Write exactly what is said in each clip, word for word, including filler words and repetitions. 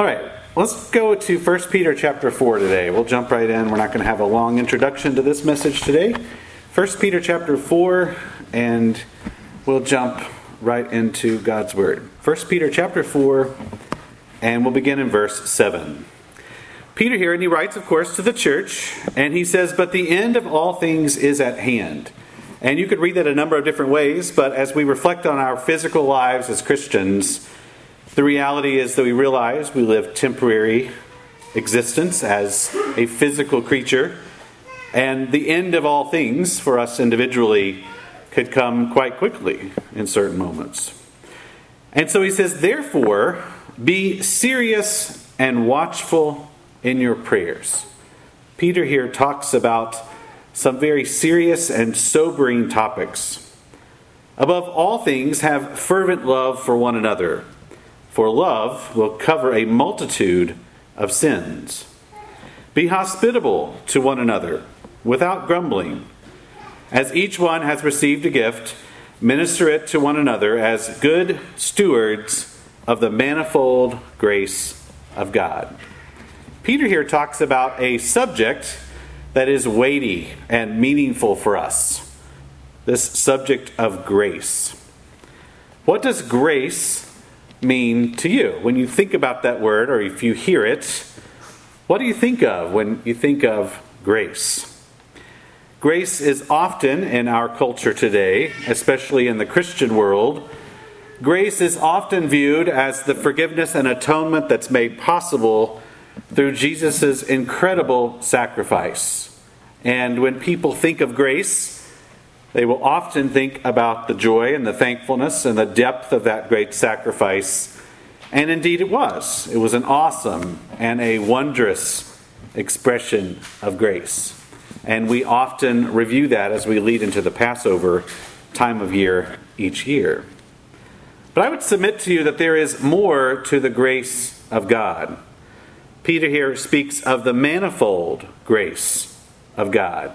All right, let's go to First Peter chapter four today. We'll jump right in. We're not going to have a long introduction to this message today. First Peter chapter four, and we'll jump right into God's Word. First Peter chapter four, and we'll begin in verse seven. Peter here, and he writes, of course, to the church, and he says, "But the end of all things is at hand." And you could read that a number of different ways, but as we reflect on our physical lives as Christians, the reality is that we realize we live temporary existence as a physical creature, and the end of all things for us individually could come quite quickly in certain moments. And so he says, "Therefore, be serious and watchful in your prayers." Peter here talks about some very serious and sobering topics. "Above all things, have fervent love for one another, for love will cover a multitude of sins. Be hospitable to one another, without grumbling. As each one has received a gift, minister it to one another as good stewards of the manifold grace of God." Peter here talks about a subject that is weighty and meaningful for us. This subject of grace. What does grace mean to you? When you think about that word, or if you hear it, what do you think of when you think of grace? Grace is often in our culture today, especially in the Christian world, grace is often viewed as the forgiveness and atonement that's made possible through Jesus' incredible sacrifice. And when people think of grace, they will often think about the joy and the thankfulness and the depth of that great sacrifice. And indeed it was. It was an awesome and a wondrous expression of grace. And we often review that as we lead into the Passover time of year each year. But I would submit to you that there is more to the grace of God. Peter here speaks of the manifold grace of God.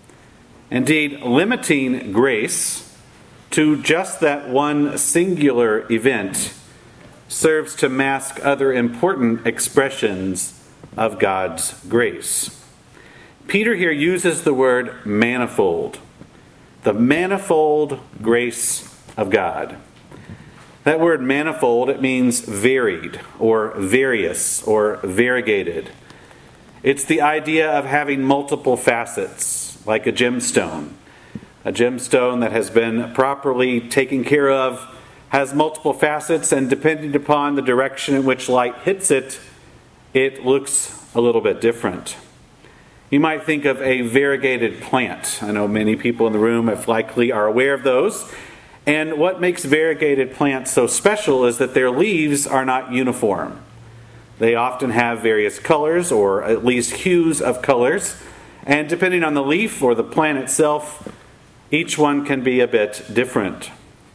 Indeed, limiting grace to just that one singular event serves to mask other important expressions of God's grace. Peter here uses the word manifold, the manifold grace of God. That word manifold, it means varied or various or variegated. It's the idea of having multiple facets, like a gemstone. A gemstone that has been properly taken care of has multiple facets, and depending upon the direction in which light hits it, it looks a little bit different. You might think of a variegated plant. I know many people in the room have likely are aware of those. And what makes variegated plants so special is that their leaves are not uniform. They often have various colors, or at least hues of colors. And depending on the leaf or the plant itself, each one can be a bit different.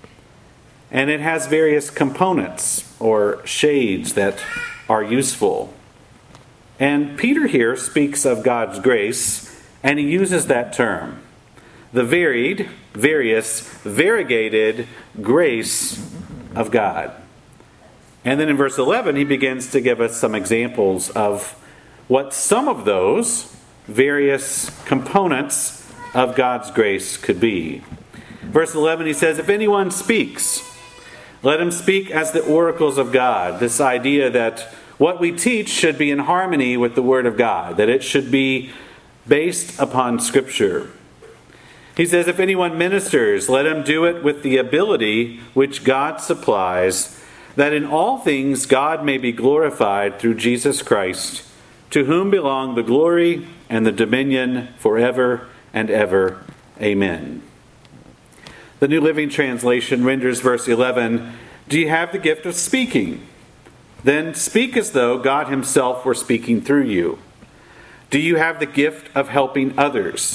And it has various components or shades that are useful. And Peter here speaks of God's grace, and he uses that term. The varied, various, variegated grace of God. And then in verse eleven, he begins to give us some examples of what some of those various components of God's grace could be. Verse eleven, he says, "If anyone speaks, let him speak as the oracles of God." This idea that what we teach should be in harmony with the Word of God, that it should be based upon Scripture. He says, "If anyone ministers, let him do it with the ability which God supplies, that in all things God may be glorified through Jesus Christ, to whom belong the glory and the dominion forever and ever. Amen." The New Living Translation renders verse eleven, "Do you have the gift of speaking? Then speak as though God himself were speaking through you. Do you have the gift of helping others?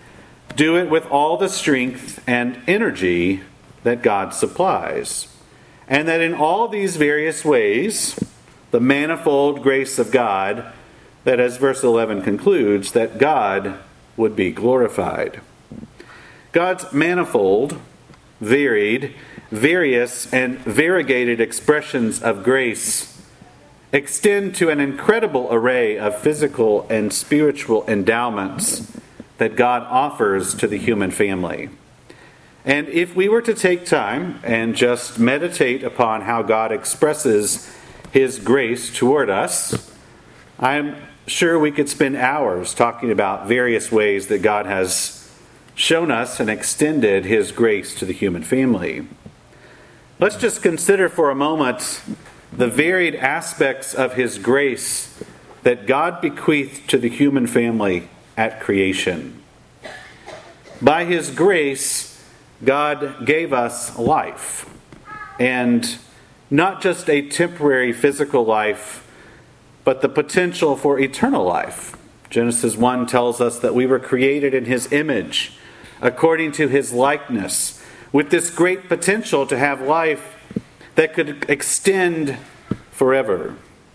Do it with all the strength and energy that God supplies. And that in all these various ways, the manifold grace of God, that as verse eleven concludes, that God would be glorified." God's manifold, varied, various, and variegated expressions of grace extend to an incredible array of physical and spiritual endowments that God offers to the human family. And if we were to take time and just meditate upon how God expresses His grace toward us, I'm sure we could spend hours talking about various ways that God has shown us and extended His grace to the human family. Let's just consider for a moment the varied aspects of His grace that God bequeathed to the human family at creation. By His grace, God gave us life, and not just a temporary physical life, but the potential for eternal life. Genesis one tells us that we were created in His image, according to His likeness, with this great potential to have life that could extend forever.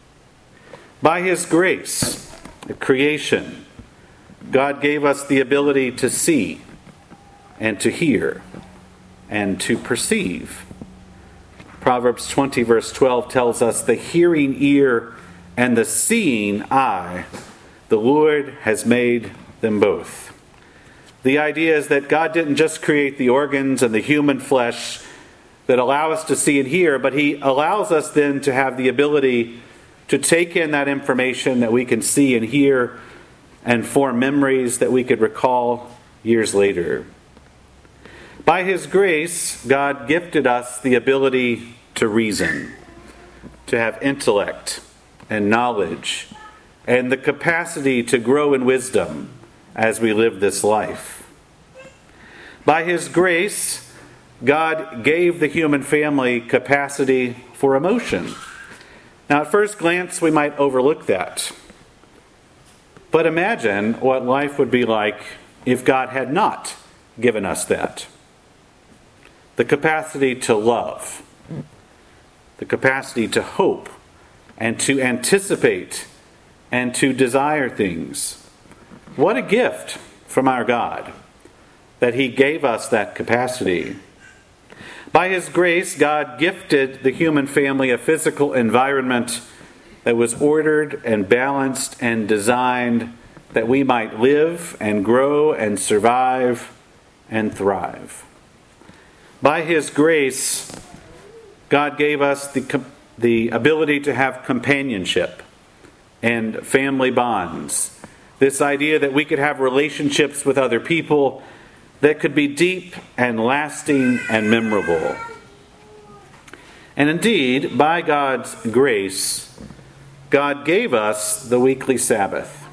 By His grace, at creation, God gave us the ability to see and to hear and to perceive. Proverbs twenty verse twelve tells us, the hearing ear and the seeing eye, the Lord has made them both. The idea is that God didn't just create the organs and the human flesh that allow us to see and hear, but He allows us then to have the ability to take in that information that we can see and hear and form memories that we could recall years later. By His grace, God gifted us the ability to reason, to have intellect and knowledge, and the capacity to grow in wisdom as we live this life. By His grace, God gave the human family capacity for emotion. Now, at first glance, we might overlook that. But imagine what life would be like if God had not given us that. The capacity to love, the capacity to hope, and to anticipate, and to desire things. What a gift from our God that He gave us that capacity. By His grace, God gifted the human family a physical environment that was ordered and balanced and designed that we might live and grow and survive and thrive. By His grace, God gave us the, the ability to have companionship and family bonds. This idea that we could have relationships with other people that could be deep and lasting and memorable. And indeed, by God's grace, God gave us the weekly Sabbath.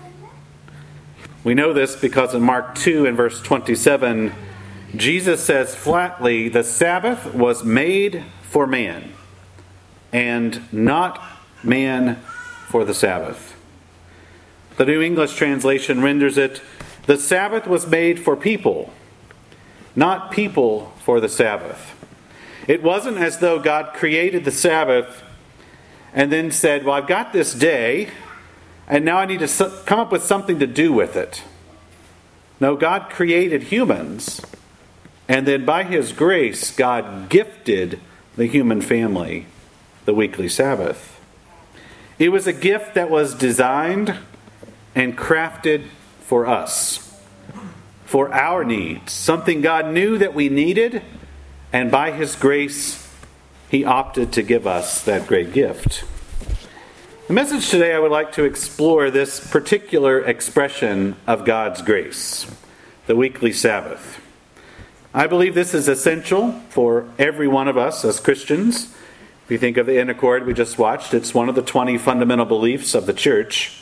We know this because in Mark two and verse twenty-seven, Jesus says flatly, the Sabbath was made for man, and not man for the Sabbath. The New English translation renders it, the Sabbath was made for people, not people for the Sabbath. It wasn't as though God created the Sabbath and then said, well, I've got this day, and now I need to come up with something to do with it. No, God created humans, and then by His grace, God gifted the human family the weekly Sabbath. It was a gift that was designed and crafted for us, for our needs, something God knew that we needed, and by His grace, He opted to give us that great gift. The message today, I would like to explore this particular expression of God's grace, the weekly Sabbath. I believe this is essential for every one of us as Christians. If you think of the Inner Accord we just watched, it's one of the twenty fundamental beliefs of the church.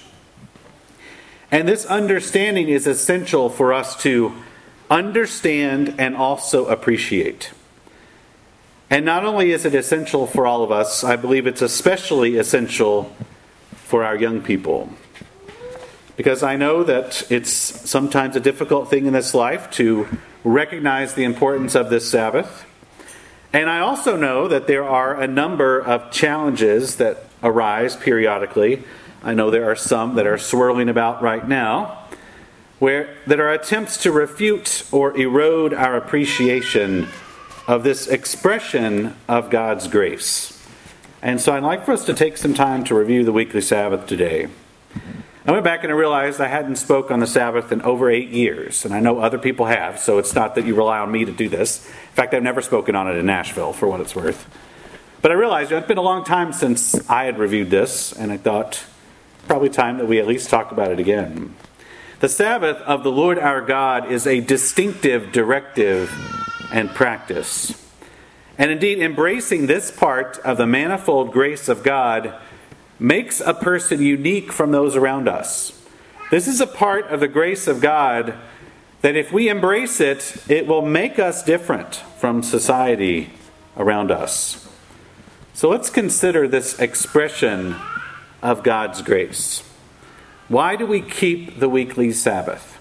And this understanding is essential for us to understand and also appreciate. And not only is it essential for all of us, I believe it's especially essential for our young people. Because I know that it's sometimes a difficult thing in this life to recognize the importance of this Sabbath. And I also know that there are a number of challenges that arise periodically. I know there are some that are swirling about right now, where that are attempts to refute or erode our appreciation of this expression of God's grace. And so I'd like for us to take some time to review the weekly Sabbath today. I went back and I realized I hadn't spoke on the Sabbath in over eight years. And I know other people have, so it's not that you rely on me to do this. In fact, I've never spoken on it in Nashville, for what it's worth. But I realized it's been a long time since I had reviewed this, and I thought probably time that we at least talk about it again. The Sabbath of the Lord our God is a distinctive directive and practice. And indeed, embracing this part of the manifold grace of God makes a person unique from those around us. This is a part of the grace of God that if we embrace it, it will make us different from society around us. So let's consider this expression of God's grace. Why do we keep the weekly Sabbath?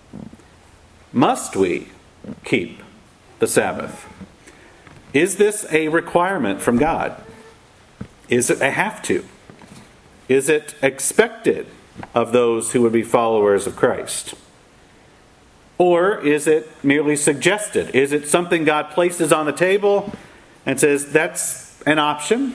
Must we keep the Sabbath? Is this a requirement from God? Is it a have to? Is it expected of those who would be followers of Christ? Or is it merely suggested? Is it something God places on the table and says, that's an option?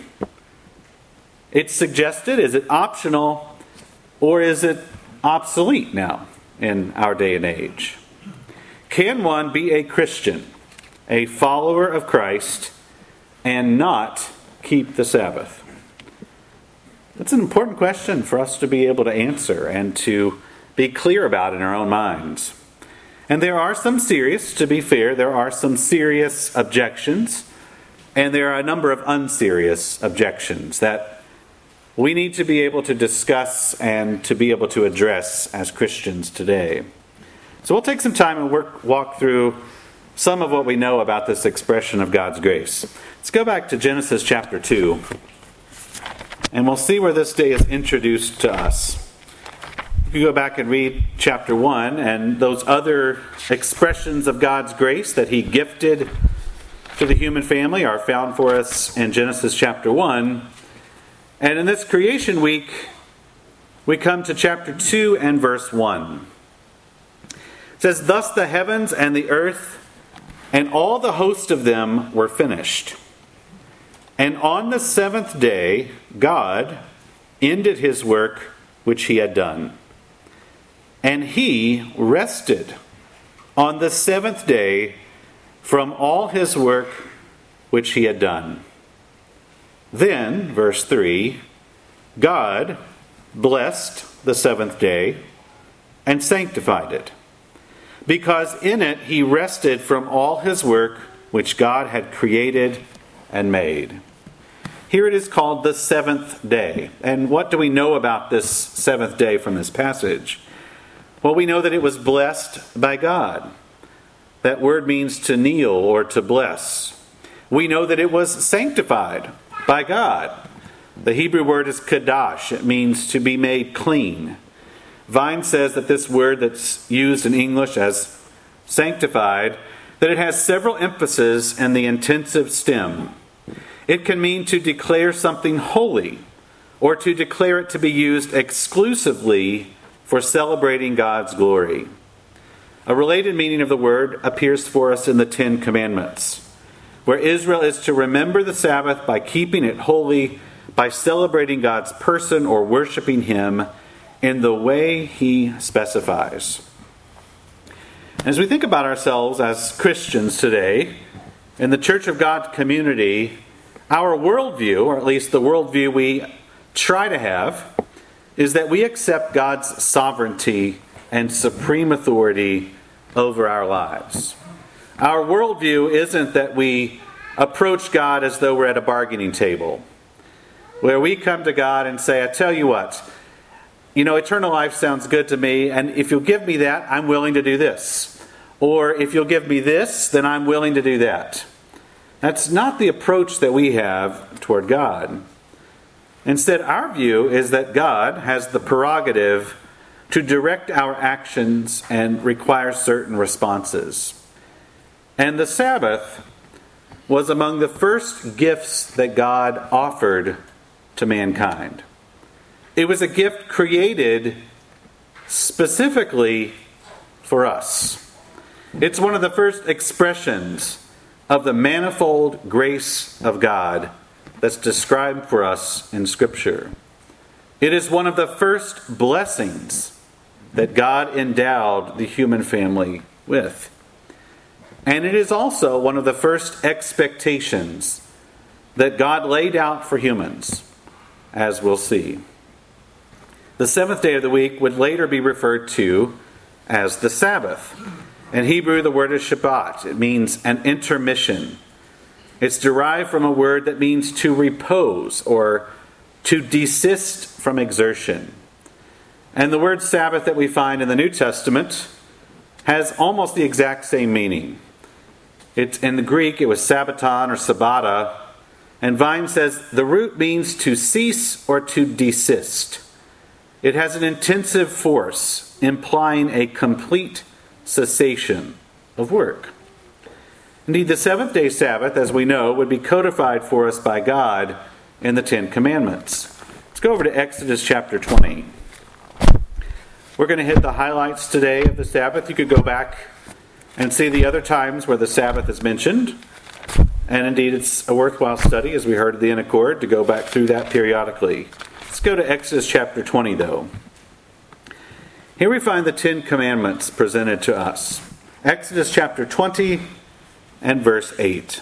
It's suggested. Is it optional? Or is it obsolete now in our day and age? Can one be a Christian, a follower of Christ, and not keep the Sabbath? That's an important question for us to be able to answer and to be clear about in our own minds. And there are some serious, to be fair, there are some serious objections, and there are a number of unserious objections that we need to be able to discuss and to be able to address as Christians today. So we'll take some time and work, walk through some of what we know about this expression of God's grace. Let's go back to Genesis chapter two. And we'll see where this day is introduced to us. If you go back and read chapter one and those other expressions of God's grace that He gifted to the human family are found for us in Genesis chapter one. And in this creation week, we come to chapter two and verse one. It says, "Thus the heavens and the earth and all the host of them were finished. And on the seventh day, God ended His work which He had done. And He rested on the seventh day from all His work which He had done. Then," verse three, "God blessed the seventh day and sanctified it, because in it He rested from all His work which God had created and made." Here it is called the seventh day. And what do we know about this seventh day from this passage? Well, we know that it was blessed by God. That word means to kneel or to bless. We know that it was sanctified by God. The Hebrew word is kadash. It means to be made clean. Vine says that this word that's used in English as sanctified, that it has several emphases in the intensive stem. It can mean to declare something holy, or to declare it to be used exclusively for celebrating God's glory. A related meaning of the word appears for us in the Ten Commandments, where Israel is to remember the Sabbath by keeping it holy, by celebrating God's person or worshiping Him in the way He specifies. As we think about ourselves as Christians today, in the Church of God community, our worldview, or at least the worldview we try to have, is that we accept God's sovereignty and supreme authority over our lives. Our worldview isn't that we approach God as though we're at a bargaining table, where we come to God and say, I tell you what, you know, eternal life sounds good to me, and if you'll give me that, I'm willing to do this. Or if you'll give me this, then I'm willing to do that. That's not the approach that we have toward God. Instead, our view is that God has the prerogative to direct our actions and require certain responses. And the Sabbath was among the first gifts that God offered to mankind. It was a gift created specifically for us. It's one of the first expressions of the manifold grace of God that's described for us in Scripture. It is one of the first blessings that God endowed the human family with. And it is also one of the first expectations that God laid out for humans, as we'll see. The seventh day of the week would later be referred to as the Sabbath. In Hebrew, the word is Shabbat. It means an intermission. It's derived from a word that means to repose or to desist from exertion. And the word Sabbath that we find in the New Testament has almost the exact same meaning. It's, in the Greek, it was Sabbaton or Sabbata. And Vine says the root means to cease or to desist. It has an intensive force, implying a complete cessation of work. Indeed, the seventh day Sabbath, as we know, would be codified for us by God in the Ten Commandments. Let's go over to Exodus chapter twenty. We're going to hit the highlights today of the Sabbath. You could go back and see the other times where the Sabbath is mentioned. And indeed, it's a worthwhile study, as we heard at the End Accord, to go back through that periodically. Let's go to Exodus chapter twenty, though. Here we find the Ten Commandments presented to us. Exodus chapter twenty and verse eight.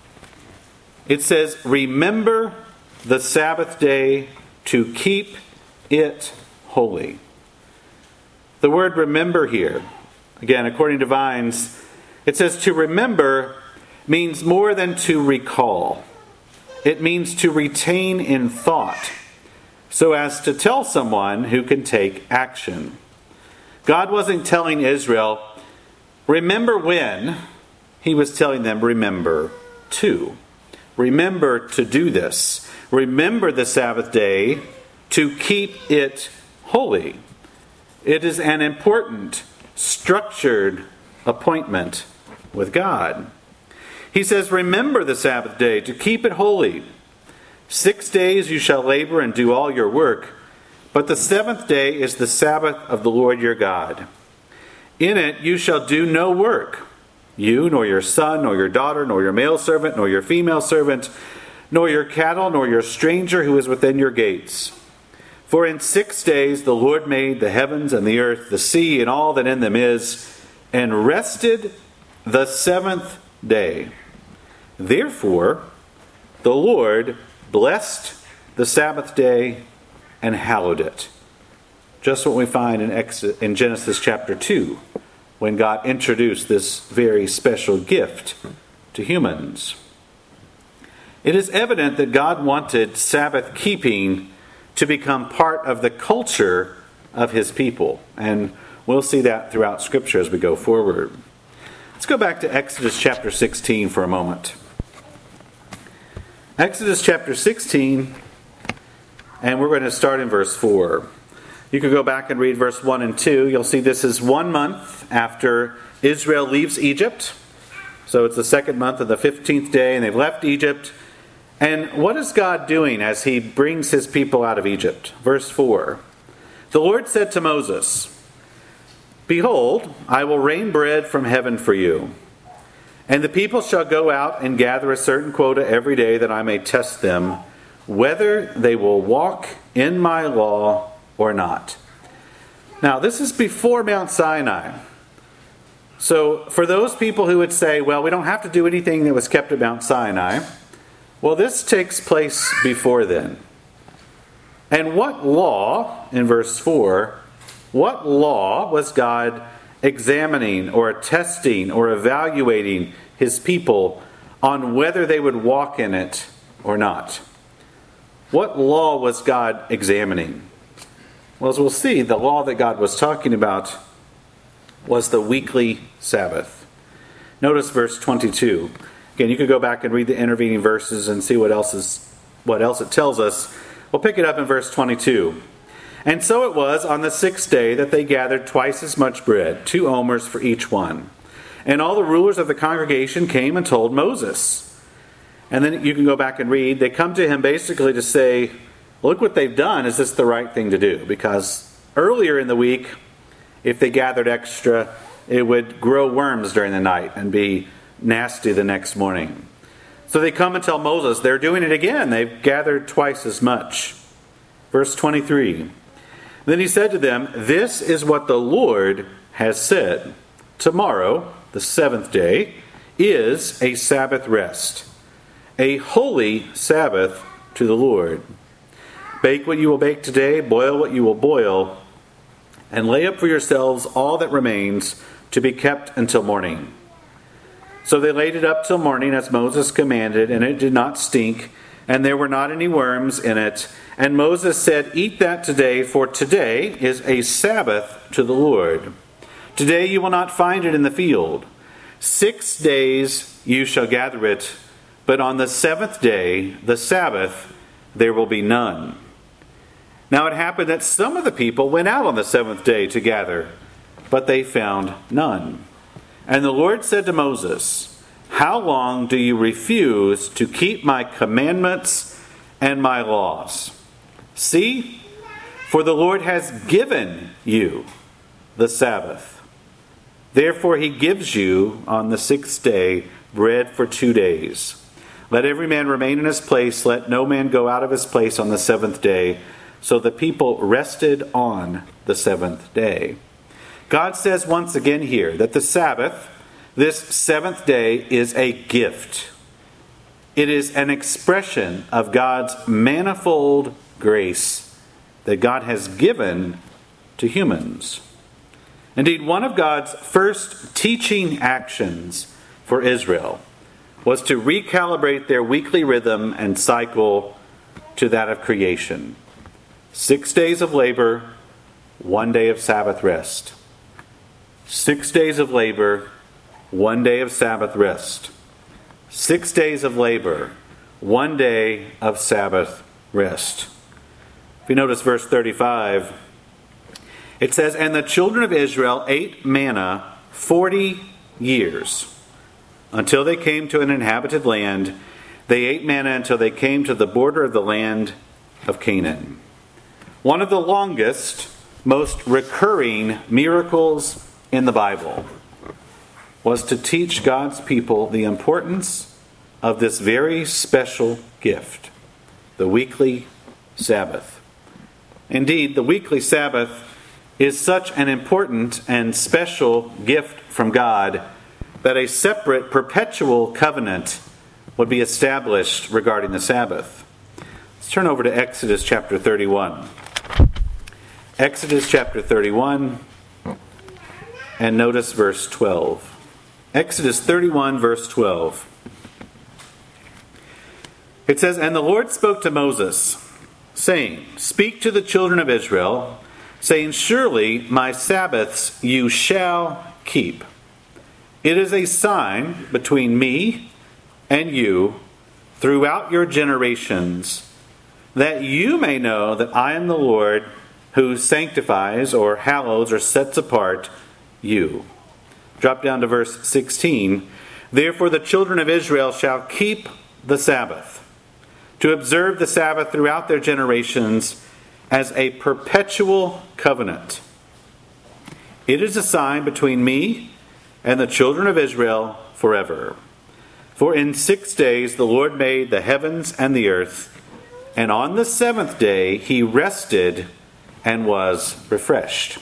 It says, "Remember the Sabbath day to keep it holy." The word remember here, again, according to Vines, it says to remember means more than to recall. It means to retain in thought, so as to tell someone who can take action. God wasn't telling Israel, remember when. He was telling them, remember to. Remember to do this. Remember the Sabbath day to keep it holy. It is an important, structured appointment with God. He says, remember the Sabbath day to keep it holy. Six days you shall labor and do all your work, but the seventh day is the Sabbath of the Lord your God. In it you shall do no work, you, nor your son, nor your daughter, nor your male servant, nor your female servant, nor your cattle, nor your stranger who is within your gates. For in six days the Lord made the heavens and the earth, the sea, and all that in them is, and rested the seventh day. Therefore, the Lord blessed the Sabbath day and hallowed it. Just what we find in, Exodus, in Genesis chapter two, when God introduced this very special gift to humans. It is evident that God wanted Sabbath keeping to become part of the culture of His people. And we'll see that throughout Scripture as we go forward. Let's go back to Exodus chapter sixteen for a moment. Exodus chapter sixteen, and we're going to start in verse four. You can go back and read verse one and two. You'll see this is one month after Israel leaves Egypt. So it's the second month of the fifteenth day, and they've left Egypt. And what is God doing as He brings His people out of Egypt? Verse four. The Lord said to Moses, "Behold, I will rain bread from heaven for you. And the people shall go out and gather a certain quota every day, that I may test them, whether they will walk in my law or not." Now, this is before Mount Sinai. So, for those people who would say, well, we don't have to do anything that was kept at Mount Sinai, well, this takes place before then. And what law, in verse four, what law was God examining or testing or evaluating His people on whether they would walk in it or not? What law was God examining? Well, as we'll see, the law that God was talking about was the weekly Sabbath. Notice verse twenty-two. Again, you could go back and read the intervening verses and see what else is what else it tells us. We'll pick it up in verse twenty-two. And so it was on the sixth day that they gathered twice as much bread, two omers for each one. And all the rulers of the congregation came and told Moses. And then you can go back and read. They come to him basically to say, look what they've done. Is this the right thing to do? Because earlier in the week, if they gathered extra, it would grow worms during the night and be nasty the next morning. So they come and tell Moses, they're doing it again. They've gathered twice as much. Verse twenty-three. Then he said to them, "This is what the Lord has said. Tomorrow, the seventh day, is a Sabbath rest, a holy Sabbath to the Lord. Bake what you will bake today, boil what you will boil, and lay up for yourselves all that remains to be kept until morning." So they laid it up till morning as Moses commanded, and it did not stink, and there were not any worms in it. And Moses said, "Eat that today, for today is a Sabbath to the Lord. Today you will not find it in the field. Six days you shall gather it, but on the seventh day, the Sabbath, there will be none." Now it happened that some of the people went out on the seventh day to gather, but they found none. And the Lord said to Moses, "How long do you refuse to keep my commandments and my laws? See, for the Lord has given you the Sabbath. Therefore he gives you on the sixth day bread for two days. Let every man remain in his place. Let no man go out of his place on the seventh day." So the people rested on the seventh day. God says once again here that the Sabbath, this seventh day, is a gift. It is an expression of God's manifold grace that God has given to humans. Indeed, one of God's first teaching actions for Israel was to recalibrate their weekly rhythm and cycle to that of creation. Six days of labor, one day of Sabbath rest. Six days of labor, one day of Sabbath rest. Six days of labor, one day of Sabbath rest. If you notice verse thirty-five, it says, "And the children of Israel ate manna forty years, until they came to an inhabited land. They ate manna until they came to the border of the land of Canaan." One of the longest, most recurring miracles in the Bible was to teach God's people the importance of this very special gift, the weekly Sabbath. Indeed, the weekly Sabbath is such an important and special gift from God that a separate perpetual covenant would be established regarding the Sabbath. Let's turn over to Exodus chapter thirty-one. Exodus chapter thirty-one, and notice verse twelve. Exodus thirty-one, verse twelve. It says, "And the Lord spoke to Moses, saying, Speak to the children of Israel, saying, Surely my Sabbaths you shall keep. It is a sign between me and you throughout your generations, that you may know that I am the Lord who sanctifies or hallows or sets apart you." Drop down to verse sixteen. "Therefore the children of Israel shall keep the Sabbath, to observe the Sabbath throughout their generations as a perpetual covenant. It is a sign between me and the children of Israel forever. For in six days the Lord made the heavens and the earth, and on the seventh day he rested and was refreshed."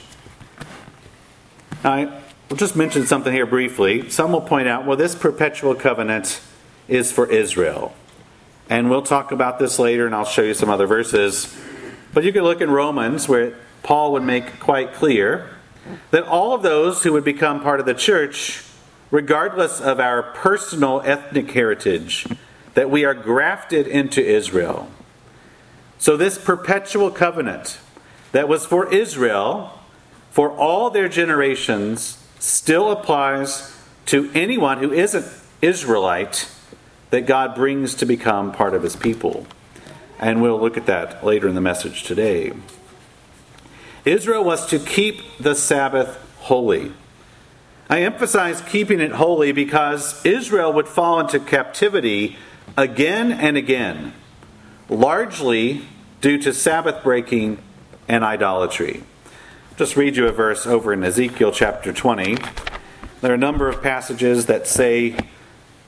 Now, I'll just mention something here briefly. Some will point out, well, this perpetual covenant is for Israel. And we'll talk about this later, and I'll show you some other verses. But you can look in Romans, where Paul would make quite clear that all of those who would become part of the church, regardless of our personal ethnic heritage, that we are grafted into Israel. So this perpetual covenant that was for Israel, for all their generations, still applies to anyone who isn't Israelite that God brings to become part of his people. And we'll look at that later in the message today. Israel was to keep the Sabbath holy. I emphasize keeping it holy because Israel would fall into captivity again and again, largely due to Sabbath breaking and idolatry. I'll just read you a verse over in Ezekiel chapter twenty. There are a number of passages that say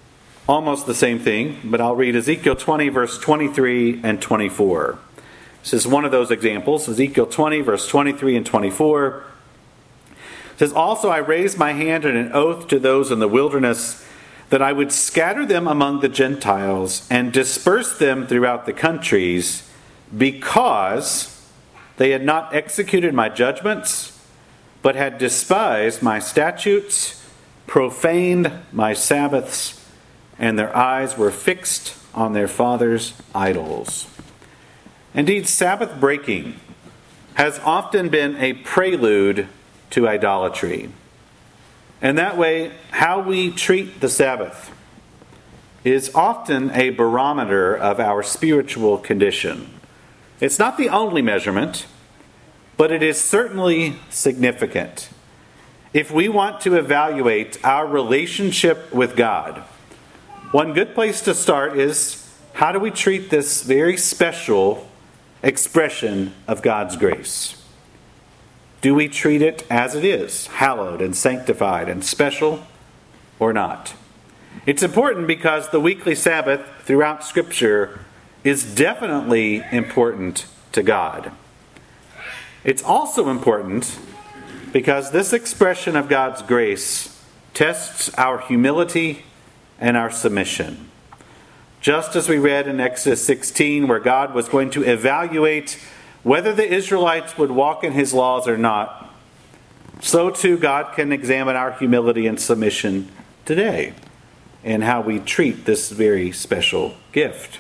almost the same thing, but I'll read Ezekiel twenty, verse twenty-three and twenty-four. This is one of those examples. Ezekiel twenty, verse twenty-three and twenty-four. It says, "Also I raised my hand in an oath to those in the wilderness that I would scatter them among the Gentiles and disperse them throughout the countries, because they had not executed my judgments, but had despised my statutes, profaned my Sabbaths, and their eyes were fixed on their fathers' idols." Indeed, Sabbath breaking has often been a prelude to idolatry. And that way, how we treat the Sabbath is often a barometer of our spiritual condition. It's not the only measurement, but it is certainly significant. If we want to evaluate our relationship with God, one good place to start is, how do we treat this very special expression of God's grace? Do we treat it as it is, hallowed and sanctified and special, or not? It's important because the weekly Sabbath throughout Scripture is definitely important to God. It's also important because this expression of God's grace tests our humility and our submission. Just as we read in Exodus sixteen, where God was going to evaluate whether the Israelites would walk in His laws or not, so too God can examine our humility and submission today and how we treat this very special gift.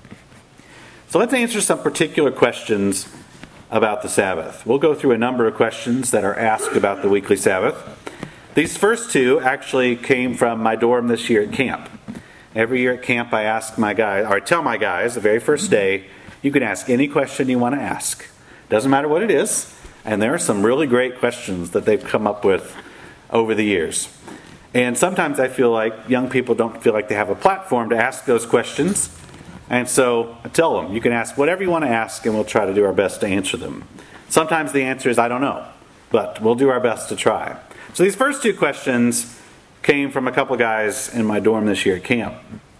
So let's answer some particular questions about the Sabbath. We'll go through a number of questions that are asked about the weekly Sabbath. These first two actually came from my dorm this year at camp. Every year at camp I ask my guys, or I tell my guys the very first day, you can ask any question you want to ask. Doesn't matter what it is. And there are some really great questions that they've come up with over the years. And sometimes I feel like young people don't feel like they have a platform to ask those questions. And so I tell them, you can ask whatever you want to ask, and we'll try to do our best to answer them. Sometimes the answer is, I don't know. But we'll do our best to try. So these first two questions came from a couple guys in my dorm this year at camp.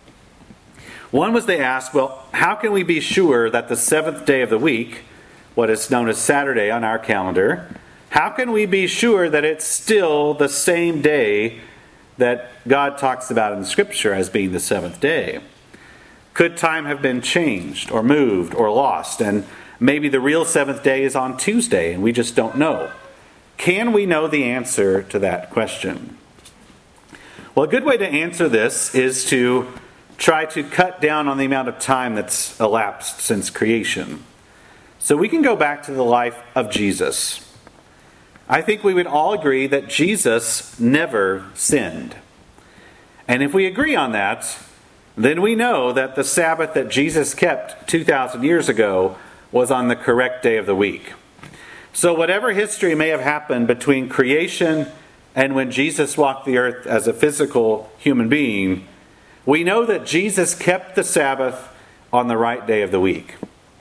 One was, they asked, well, how can we be sure that the seventh day of the week, what is known as Saturday on our calendar, how can we be sure that it's still the same day that God talks about in Scripture as being the seventh day? Could time have been changed or moved or lost, and maybe the real seventh day is on Tuesday and we just don't know? Can we know the answer to that question? Well, a good way to answer this is to try to cut down on the amount of time that's elapsed since creation. So we can go back to the life of Jesus. I think we would all agree that Jesus never sinned. And if we agree on that, then we know that the Sabbath that Jesus kept two thousand years ago was on the correct day of the week. So whatever history may have happened between creation and when Jesus walked the earth as a physical human being, we know that Jesus kept the Sabbath on the right day of the week.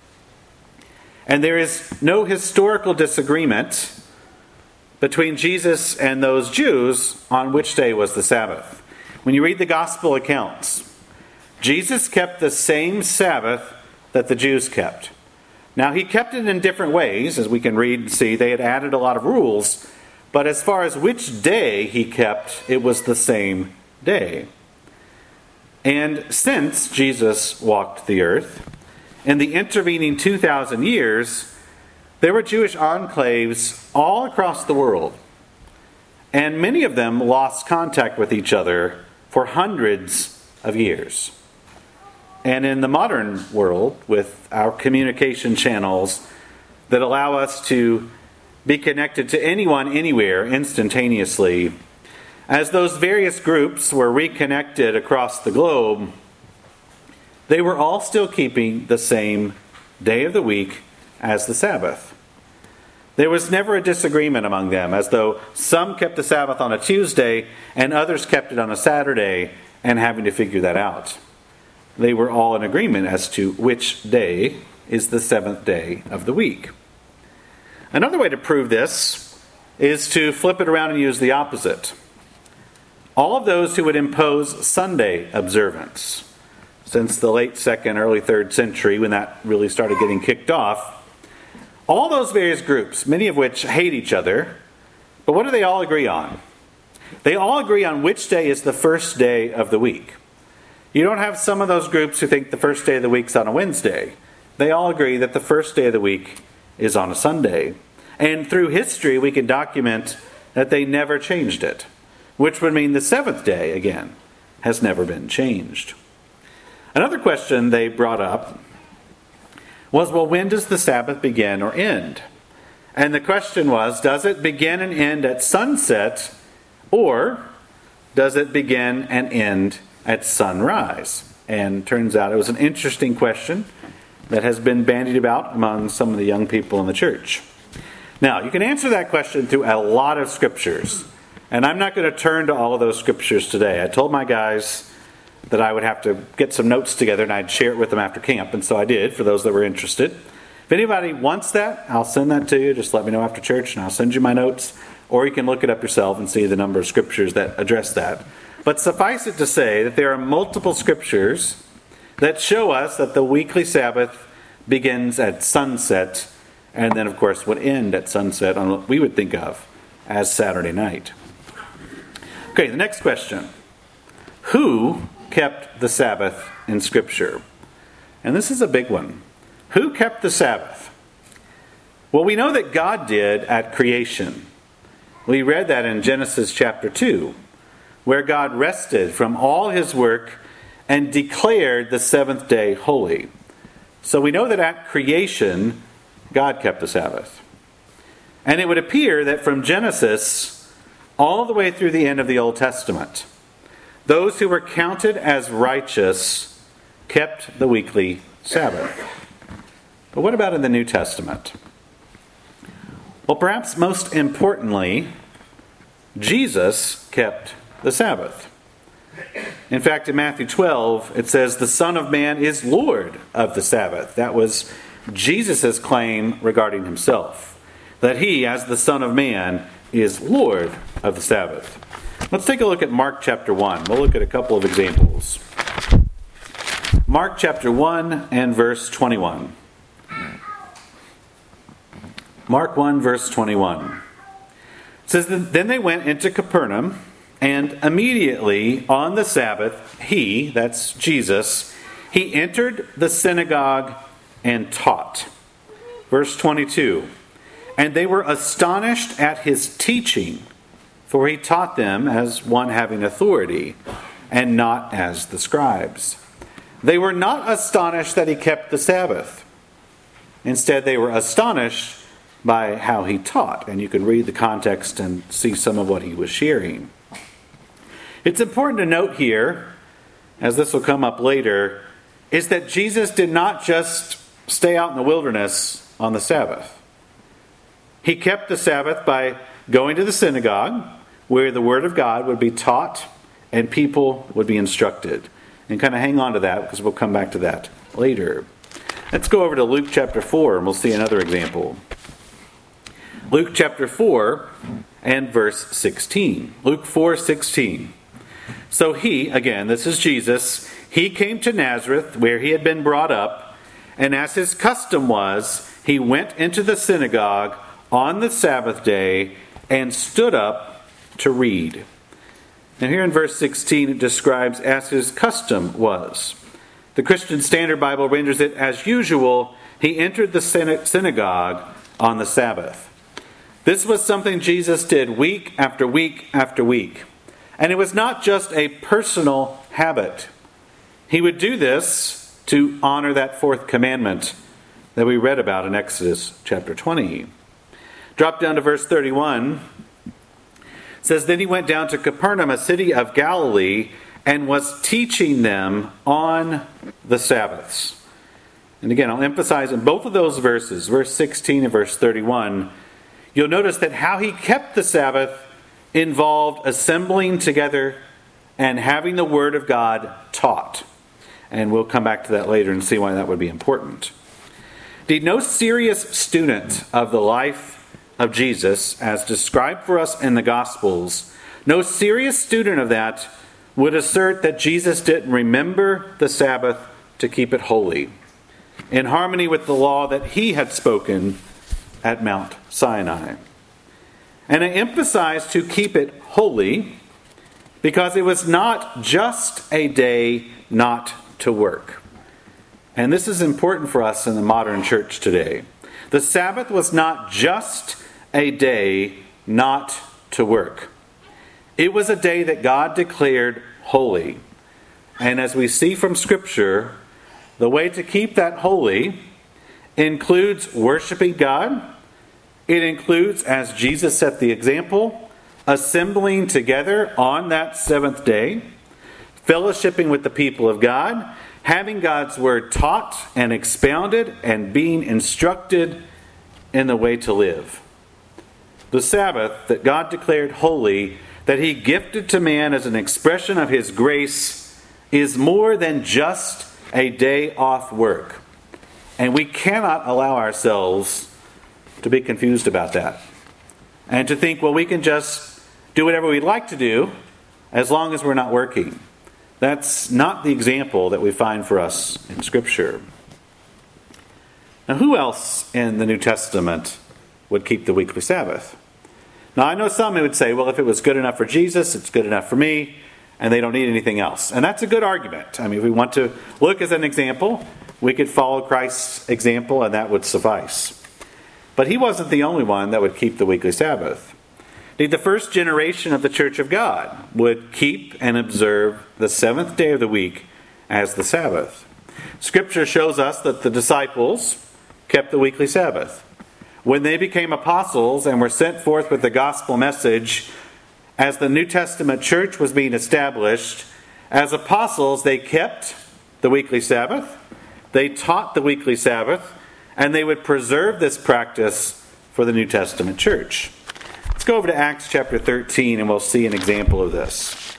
And there is no historical disagreement between Jesus and those Jews on which day was the Sabbath. When you read the gospel accounts, Jesus kept the same Sabbath that the Jews kept. Now, he kept it in different ways, as we can read and see. They had added a lot of rules, but as far as which day he kept, it was the same day. And since Jesus walked the earth, in the intervening two thousand years, there were Jewish enclaves all across the world. And many of them lost contact with each other for hundreds of years. And in the modern world, with our communication channels that allow us to be connected to anyone, anywhere, instantaneously, as those various groups were reconnected across the globe, they were all still keeping the same day of the week as the Sabbath. There was never a disagreement among them, as though some kept the Sabbath on a Tuesday and others kept it on a Saturday, and having to figure that out. They were all in agreement as to which day is the seventh day of the week. Another way to prove this is to flip it around and use the opposite. all of those who would impose Sunday observance. Since the late second, early third century, when that really started getting kicked off, all those various groups, many of which hate each other, but what do they all agree on? They all agree on which day is the first day of the week. You don't have some of those groups who think the first day of the week's on a Wednesday. They all agree that the first day of the week is on a Sunday. And through history, we can document that they never changed it, which would mean the seventh day, again, has never been changed. Another question they brought up was, well, when does the Sabbath begin or end? And the question was, does it begin and end at sunset, or does it begin and end at sunrise? And turns out it was an interesting question that has been bandied about among some of the young people in the church. Now, you can answer that question through a lot of scriptures. And I'm not going to turn to all of those scriptures today. I told my guys that I would have to get some notes together and I'd share it with them after camp. And so I did, for those that were interested. If anybody wants that, I'll send that to you. Just let me know after church and I'll send you my notes. Or you can look it up yourself and see the number of scriptures that address that. But suffice it to say that there are multiple scriptures that show us that the weekly Sabbath begins at sunset and then, of course, would end at sunset on what we would think of as Saturday night. Okay, the next question. Who kept the Sabbath in Scripture? And this is a big one. Who kept the Sabbath? Well, we know that God did at creation. We read that in Genesis chapter two, where God rested from all his work and declared the seventh day holy. So we know that at creation, God kept the Sabbath. And it would appear that from Genesis all the way through the end of the Old Testament, those who were counted as righteous kept the weekly Sabbath. But what about in the New Testament? Well, perhaps most importantly, Jesus kept the Sabbath. In fact, in Matthew twelve, it says, the Son of Man is Lord of the Sabbath. That was Jesus' claim regarding himself, that he, as the Son of Man, is Lord of the Sabbath. Let's take a look at Mark chapter one. We'll look at a couple of examples. Mark chapter one and verse twenty-one. Mark one, verse twenty-one. It says, then they went into Capernaum, and immediately on the Sabbath, he, that's Jesus, he entered the synagogue and taught. Verse twenty-two. And they were astonished at his teaching, for he taught them as one having authority, and not as the scribes. They were not astonished that he kept the Sabbath. Instead, they were astonished by how he taught. And you can read the context and see some of what he was sharing. It's important to note here, as this will come up later, is that Jesus did not just stay out in the wilderness on the Sabbath. He kept the Sabbath by going to the synagogue, where the Word of God would be taught and people would be instructed. And kind of hang on to that, because we'll come back to that later. Let's go over to Luke chapter four, and we'll see another example. Luke chapter four and verse sixteen. Luke four sixteen. So he, again, this is Jesus, he came to Nazareth, where he had been brought up, and as his custom was, he went into the synagogue on the Sabbath day and stood up to read. Now here in verse sixteen it describes as his custom was. The Christian Standard Bible renders it as usual, he entered the synagogue on the Sabbath. This was something Jesus did week after week after week. And it was not just a personal habit. He would do this to honor that fourth commandment that we read about in Exodus chapter twenty. Drop down to verse thirty-one. It says, then he went down to Capernaum, a city of Galilee, and was teaching them on the Sabbaths. And again, I'll emphasize in both of those verses, verse sixteen and verse thirty-one, you'll notice that how he kept the Sabbath involved assembling together and having the Word of God taught. And we'll come back to that later and see why that would be important. Indeed, no serious student of the life of Jesus, as described for us in the Gospels, No serious student of that would assert that Jesus didn't remember the Sabbath to keep it holy, in harmony with the law that he had spoken at Mount Sinai. And I emphasize to keep it holy because it was not just a day not to work. And this is important for us in the modern church today. The Sabbath was not just a day not to work. It was a day that God declared holy. And as we see from Scripture, the way to keep that holy includes worshiping God. It includes, as Jesus set the example, assembling together on that seventh day, fellowshipping with the people of God, having God's word taught and expounded, and being instructed in the way to live. The Sabbath that God declared holy, that he gifted to man as an expression of his grace, is more than just a day off work. And we cannot allow ourselves to be confused about that. And to think, well, we can just do whatever we'd like to do as long as we're not working. That's not the example that we find for us in Scripture. Now, who else in the New Testament would keep the weekly Sabbath? Now, I know some who would say, well, if it was good enough for Jesus, it's good enough for me, and they don't need anything else. And that's a good argument. I mean, if we want to look as an example, we could follow Christ's example, and that would suffice. But he wasn't the only one that would keep the weekly Sabbath. The first generation of the Church of God would keep and observe the seventh day of the week as the Sabbath. Scripture shows us that the disciples kept the weekly Sabbath. When they became apostles and were sent forth with the gospel message, as the New Testament church was being established, as apostles they kept the weekly Sabbath, they taught the weekly Sabbath, and they would preserve this practice for the New Testament church. Let's go over to Acts chapter thirteen and we'll see an example of this.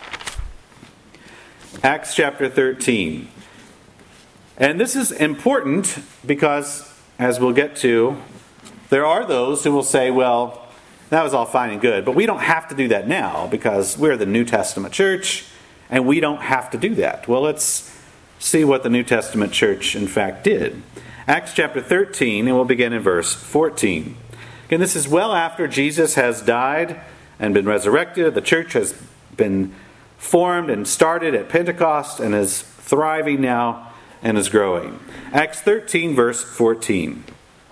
Acts chapter thirteen. And this is important because, as we'll get to, there are those who will say, well, that was all fine and good, but we don't have to do that now because we're the New Testament church and we don't have to do that. Well, let's see what the New Testament church in fact did. Acts chapter thirteen, and we'll begin in verse fourteen. Again, this is well after Jesus has died and been resurrected. The church has been formed and started at Pentecost and is thriving now and is growing. Acts thirteen, verse fourteen.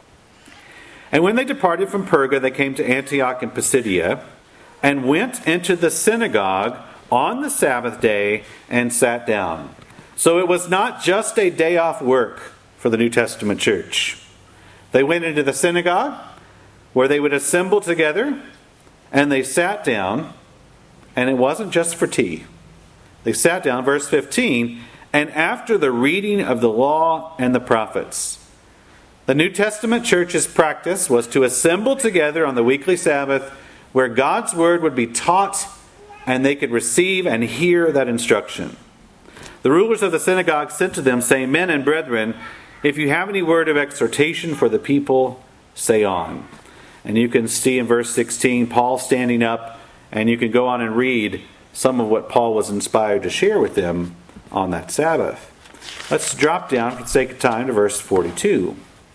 And when they departed from Perga, they came to Antioch in Pisidia, and went into the synagogue on the Sabbath day and sat down. So it was not just a day off work for the New Testament church. They went into the synagogue, where they would assemble together, and they sat down, and it wasn't just for tea. They sat down, verse fifteen, and after the reading of the law and the prophets. The New Testament church's practice was to assemble together on the weekly Sabbath, where God's word would be taught, and they could receive and hear that instruction. The rulers of the synagogue said to them, saying, Men and brethren, if you have any word of exhortation for the people, say on. And you can see in verse sixteen, Paul standing up, and you can go on and read some of what Paul was inspired to share with them on that Sabbath. Let's drop down, for the sake of time, to verse forty-two.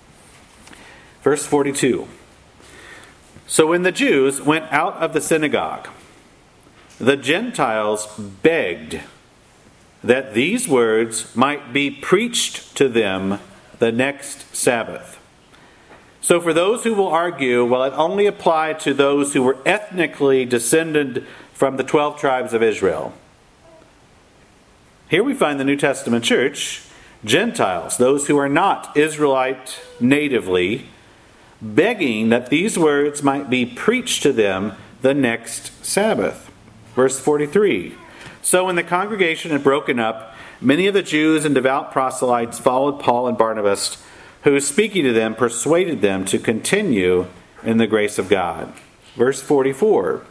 Verse forty-two. So when the Jews went out of the synagogue, the Gentiles begged that these words might be preached to them the next Sabbath. So for those who will argue, well, it only applied to those who were ethnically descended from the twelve tribes of Israel. Here we find the New Testament church, Gentiles, those who are not Israelite natively, begging that these words might be preached to them the next Sabbath. Verse forty-three. So when the congregation had broken up, many of the Jews and devout proselytes followed Paul and Barnabas, who, speaking to them, persuaded them to continue in the grace of God. Verse forty-four.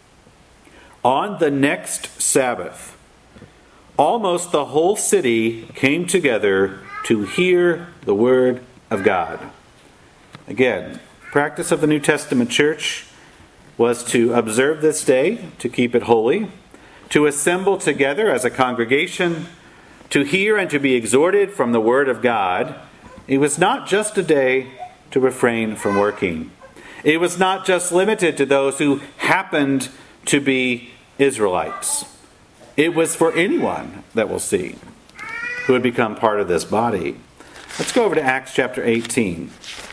On the next Sabbath, almost the whole city came together to hear the word of God. Again, practice of the New Testament church was to observe this day, to keep it holy, to assemble together as a congregation, to hear and to be exhorted from the Word of God. It was not just a day to refrain from working. It was not just limited to those who happened to be Israelites. It was for anyone that we'll see who would become part of this body. Let's go over to Acts chapter eighteen.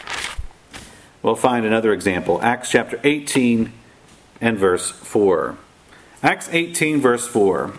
We'll find another example. Acts chapter eighteen and verse four. Acts eighteen verse four.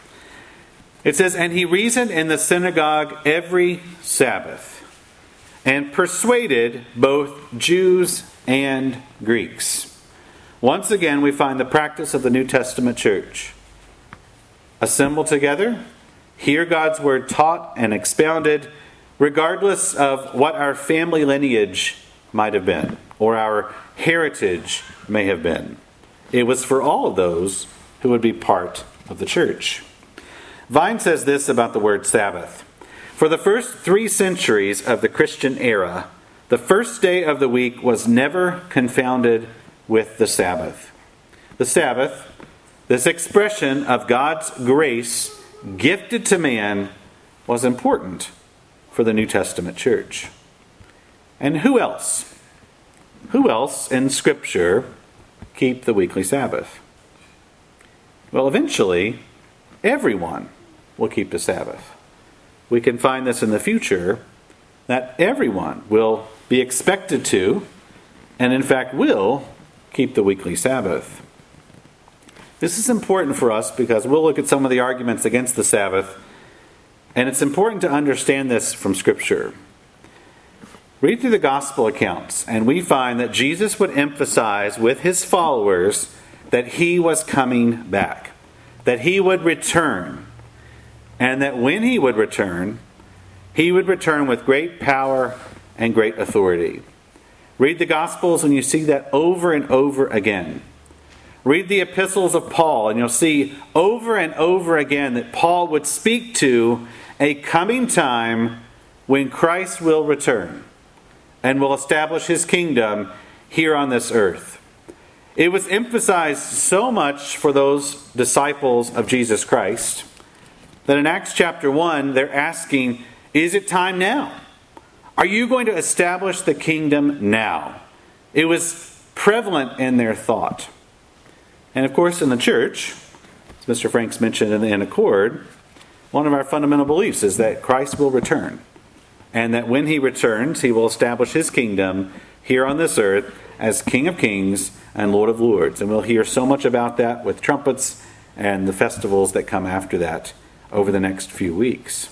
It says, "And he reasoned in the synagogue every Sabbath, and persuaded both Jews and Greeks." Once again, we find the practice of the New Testament church. Assemble together, hear God's word taught and expounded, regardless of what our family lineage might have been, or our heritage may have been. It was for all of those who would be part of the church. Vine says this about the word Sabbath. For the first three centuries of the Christian era, the first day of the week was never confounded with the Sabbath. The Sabbath, this expression of God's grace gifted to man, was important for the New Testament church. And who else? Who else in Scripture keep the weekly Sabbath? Well, eventually, everyone will keep the Sabbath. We can find this in the future, that everyone will be expected to, and in fact will, keep the weekly Sabbath. This is important for us because we'll look at some of the arguments against the Sabbath, and it's important to understand this from Scripture. Read through the gospel accounts, and we find that Jesus would emphasize with his followers that he was coming back, that he would return, and that when he would return, he would return with great power and great authority. Read the Gospels and you see that over and over again. Read the epistles of Paul and you'll see over and over again that Paul would speak to a coming time when Christ will return and will establish his kingdom here on this earth. It was emphasized so much for those disciples of Jesus Christ that in Acts chapter one, they're asking, is it time now? Are you going to establish the kingdom now? It was prevalent in their thought. And of course, in the church, as Mister Franks mentioned in, in Accord, one of our fundamental beliefs is that Christ will return. And that when he returns, he will establish his kingdom here on this earth as King of Kings and Lord of Lords. And we'll hear so much about that with trumpets and the festivals that come after that over the next few weeks.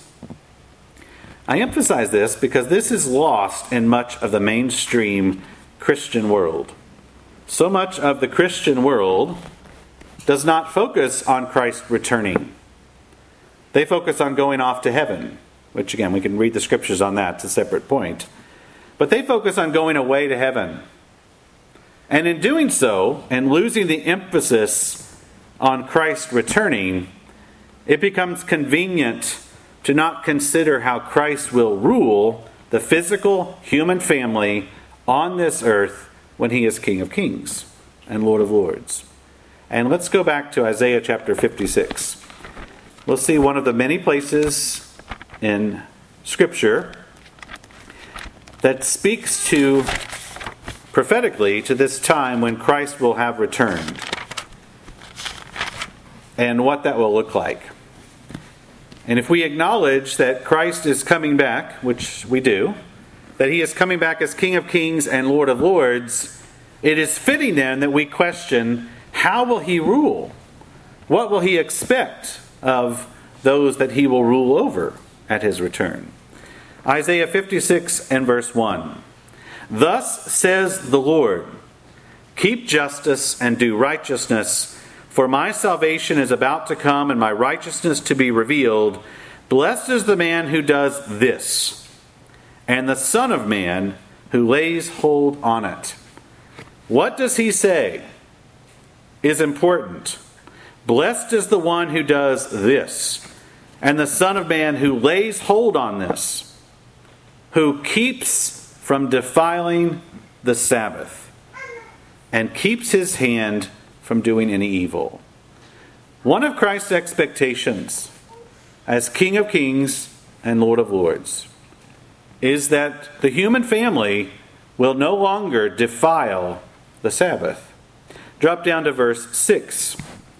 I emphasize this because this is lost in much of the mainstream Christian world. So much of the Christian world does not focus on Christ returning. They focus on going off to heaven, which again, we can read the scriptures on that. It's a separate point. But they focus on going away to heaven. And in doing so, and losing the emphasis on Christ returning, it becomes convenient to not consider how Christ will rule the physical human family on this earth when he is King of Kings and Lord of Lords. And let's go back to Isaiah chapter fifty-six. We'll see one of the many places in Scripture that speaks to, prophetically, to this time when Christ will have returned and what that will look like. And if we acknowledge that Christ is coming back, which we do, that he is coming back as King of Kings and Lord of Lords, it is fitting then that we question, how will he rule? What will he expect of those that he will rule over at his return? Isaiah fifty-six and verse one. Thus says the Lord, keep justice and do righteousness, for my salvation is about to come and my righteousness to be revealed. Blessed is the man who does this, and the Son of Man who lays hold on it. What does he say is important? Blessed is the one who does this, and the Son of Man who lays hold on this, who keeps from defiling the Sabbath, and keeps his hand from doing any evil. One of Christ's expectations as King of Kings and Lord of Lords is that the human family will no longer defile the Sabbath. Drop down to verse six.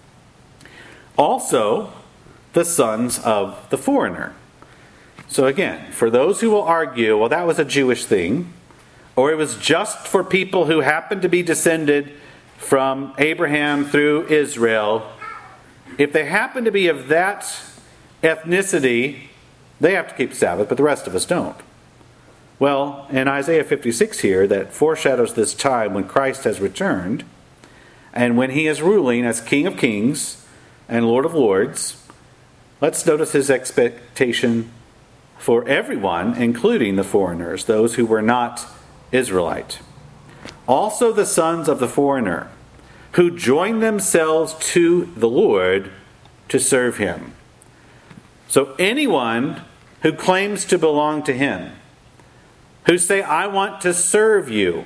Also, the sons of the foreigner. So again, for those who will argue, well, that was a Jewish thing, or it was just for people who happened to be descended from Abraham through Israel, if they happen to be of that ethnicity, they have to keep Sabbath, but the rest of us don't. Well, in Isaiah fifty-six here, that foreshadows this time when Christ has returned, and when he is ruling as King of Kings and Lord of Lords, let's notice his expectation for everyone, including the foreigners, those who were not Israelite. Also the sons of the foreigner, who join themselves to the Lord to serve him. So anyone who claims to belong to him, who say, I want to serve you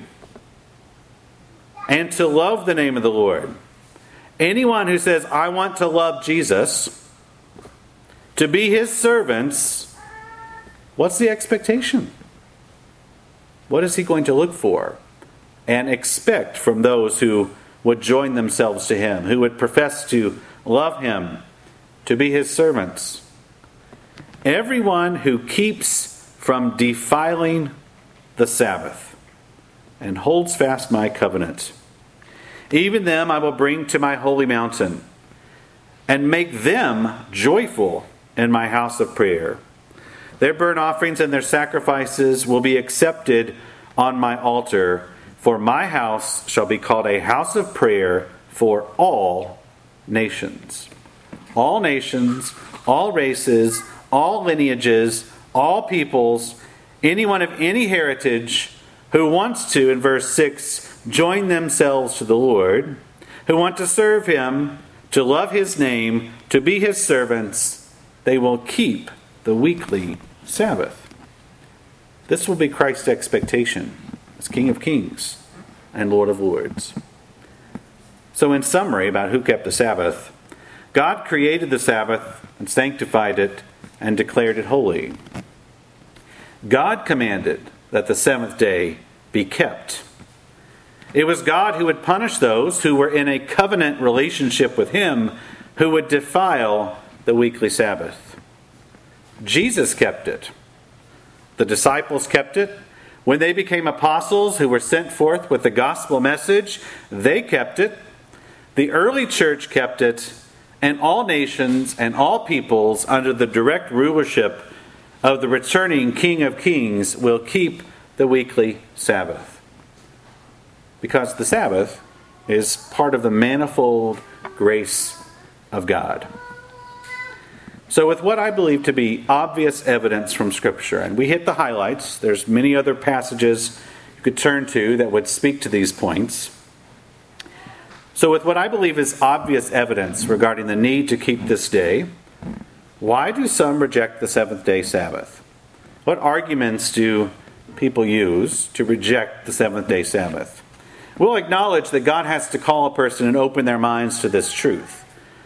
and to love the name of the Lord. Anyone who says, I want to love Jesus, to be his servants, what's the expectation? What is he going to look for and expect from those who would join themselves to him, who would profess to love him, to be his servants? Everyone who keeps from defiling the Sabbath and holds fast my covenant, even them I will bring to my holy mountain and make them joyful in my house of prayer. Their burnt offerings and their sacrifices will be accepted on my altar, for my house shall be called a house of prayer for all nations. All nations, all races, all lineages, all peoples, anyone of any heritage who wants to, in verse six, join themselves to the Lord, who want to serve him, to love his name, to be his servants, they will keep the weekly Sabbath. This will be Christ's expectation as King of Kings and Lord of Lords. So in summary about who kept the Sabbath, God created the Sabbath and sanctified it and declared it holy. God commanded that the seventh day be kept. It was God who would punish those who were in a covenant relationship with him, who would defile the weekly Sabbath. Jesus kept it. The disciples kept it. When they became apostles who were sent forth with the gospel message, they kept it. The early church kept it. And all nations and all peoples under the direct rulership of the returning King of Kings will keep the weekly Sabbath. Because the Sabbath is part of the manifold grace of God. So with what I believe to be obvious evidence from Scripture, and we hit the highlights, there's many other passages you could turn to that would speak to these points. So with what I believe is obvious evidence regarding the need to keep this day, why do some reject the seventh day Sabbath? What arguments do people use to reject the seventh day Sabbath? We'll acknowledge that God has to call a person and open their minds to this truth.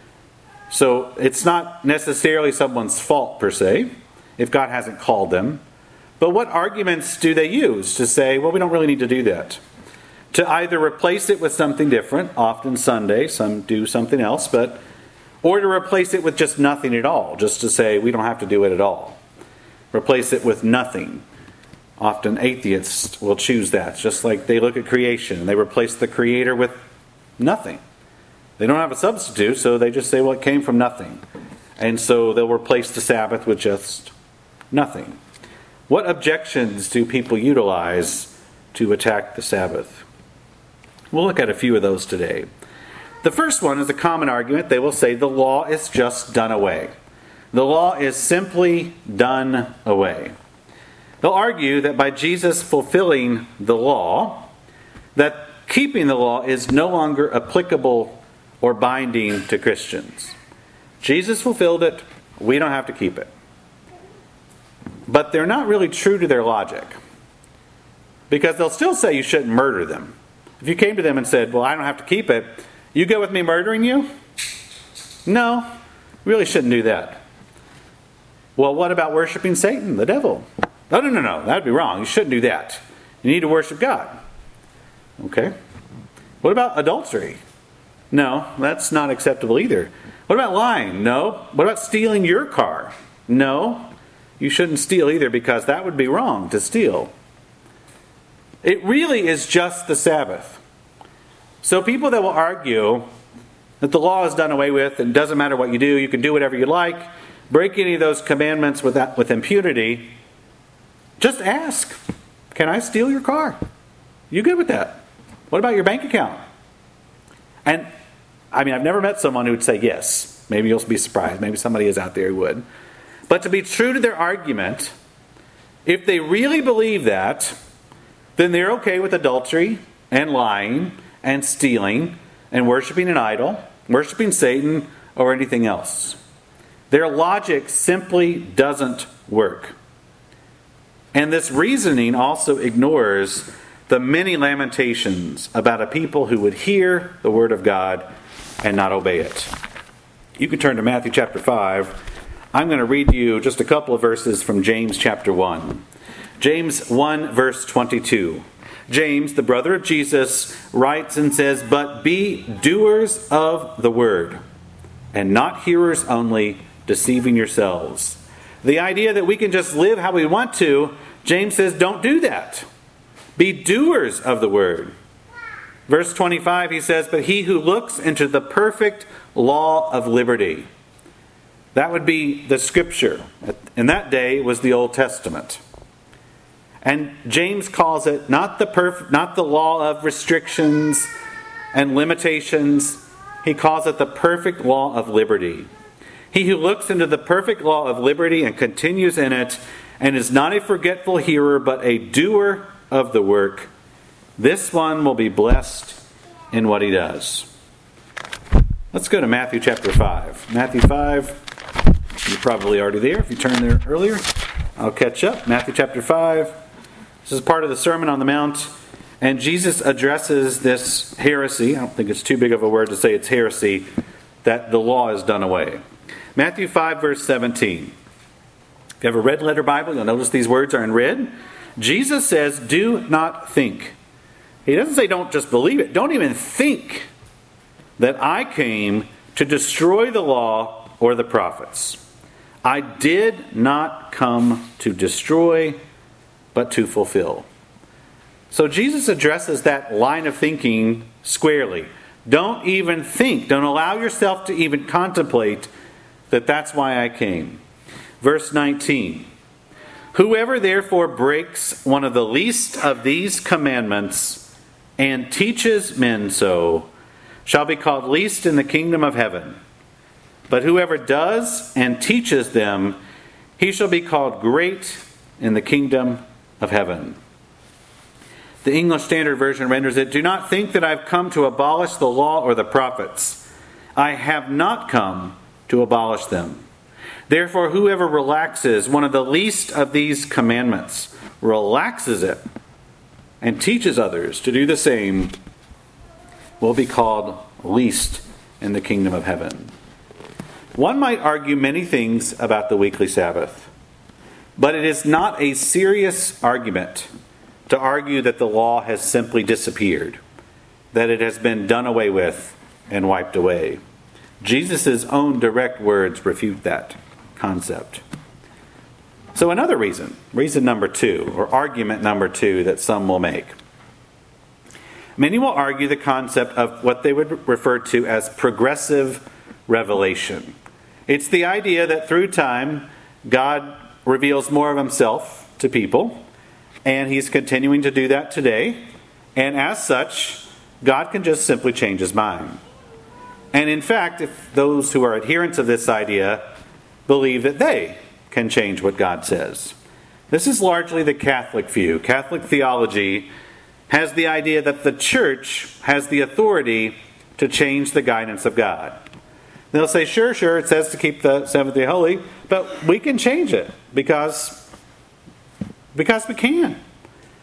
So it's not necessarily someone's fault per se, if God hasn't called them. But what arguments do they use to say, well, we don't really need to do that? To either replace it with something different, often Sunday, some do something else, but or to replace it with just nothing at all, just to say we don't have to do it at all. Replace it with nothing. Often atheists will choose that, just like they look at creation and they replace the Creator with nothing. They don't have a substitute, so they just say, well, it came from nothing. And so they'll replace the Sabbath with just nothing. What objections do people utilize to attack the Sabbath? We'll look at a few of those today. The first one is a common argument. They will say the law is just done away. The law is simply done away. They'll argue that by Jesus fulfilling the law, that keeping the law is no longer applicable or binding to Christians. Jesus fulfilled it. We don't have to keep it. But they're not really true to their logic. Because they'll still say you shouldn't murder them. If you came to them and said, well, I don't have to keep it, you go with me murdering you? No, you really shouldn't do that. Well, what about worshiping Satan, the devil? No, no, no, no, that would be wrong. You shouldn't do that. You need to worship God. Okay. What about adultery? No, that's not acceptable either. What about lying? No. What about stealing your car? No, you shouldn't steal either, because that would be wrong to steal. It really is just the Sabbath. So people that will argue that the law is done away with and it doesn't matter what you do, you can do whatever you like, break any of those commandments with, that, with impunity, just ask, can I steal your car? You good with that? What about your bank account? And I mean, I've never met someone who would say yes. Maybe you'll be surprised. Maybe somebody is out there who would. But to be true to their argument, if they really believe that, then they're okay with adultery and lying and stealing and worshiping an idol, worshiping Satan, or anything else. Their logic simply doesn't work. And this reasoning also ignores the many lamentations about a people who would hear the word of God and not obey it. You can turn to Matthew chapter five. I'm going to read you just a couple of verses from James chapter one. James one verse twenty-two. James, the brother of Jesus, writes and says, "But be doers of the word, and not hearers only, deceiving yourselves." The idea that we can just live how we want to, James says, don't do that. Be doers of the word. Verse twenty-five, he says, "But he who looks into the perfect law of liberty." That would be the Scripture. In that day, it was the Old Testament. And James calls it not the perf- not the law of restrictions and limitations. He calls it the perfect law of liberty. He who looks into the perfect law of liberty and continues in it, and is not a forgetful hearer, but a doer of the work, this one will be blessed in what he does. Let's go to Matthew chapter five. Matthew five, you're probably already there. If you turned there earlier, I'll catch up. Matthew chapter five. This is part of the Sermon on the Mount. And Jesus addresses this heresy. I don't think it's too big of a word to say it's heresy, that the law is done away. Matthew five, verse seventeen. If you have a red letter Bible, you'll notice these words are in red. Jesus says, "Do not think." He doesn't say don't just believe it. Don't even think that I came to destroy the law or the prophets. I did not come to destroy, but to fulfill. So Jesus addresses that line of thinking squarely. Don't even think. Don't allow yourself to even contemplate that that's why I came. Verse nineteen. "Whoever therefore breaks one of the least of these commandments and teaches men so shall be called least in the kingdom of heaven. But whoever does and teaches them, he shall be called great in the kingdom of heaven." The English Standard Version renders it, "Do not think that I've come to abolish the law or the prophets. I have not come to abolish them. Therefore, whoever relaxes one of the least of these commandments, relaxes it, and teaches others to do the same, will be called least in the kingdom of heaven." One might argue many things about the weekly Sabbath, but it is not a serious argument to argue that the law has simply disappeared, that it has been done away with and wiped away. Jesus' own direct words refute that concept. So another reason, reason number two, or argument number two that some will make. Many will argue the concept of what they would refer to as progressive revelation. It's the idea that through time, God reveals more of himself to people, and he's continuing to do that today. And as such, God can just simply change his mind. And in fact, if those who are adherents of this idea believe that they can change what God says. This is largely the Catholic view. Catholic theology has the idea that the church has the authority to change the guidance of God. They'll say, sure, sure, it says to keep the seventh day holy, but we can change it because, because we can.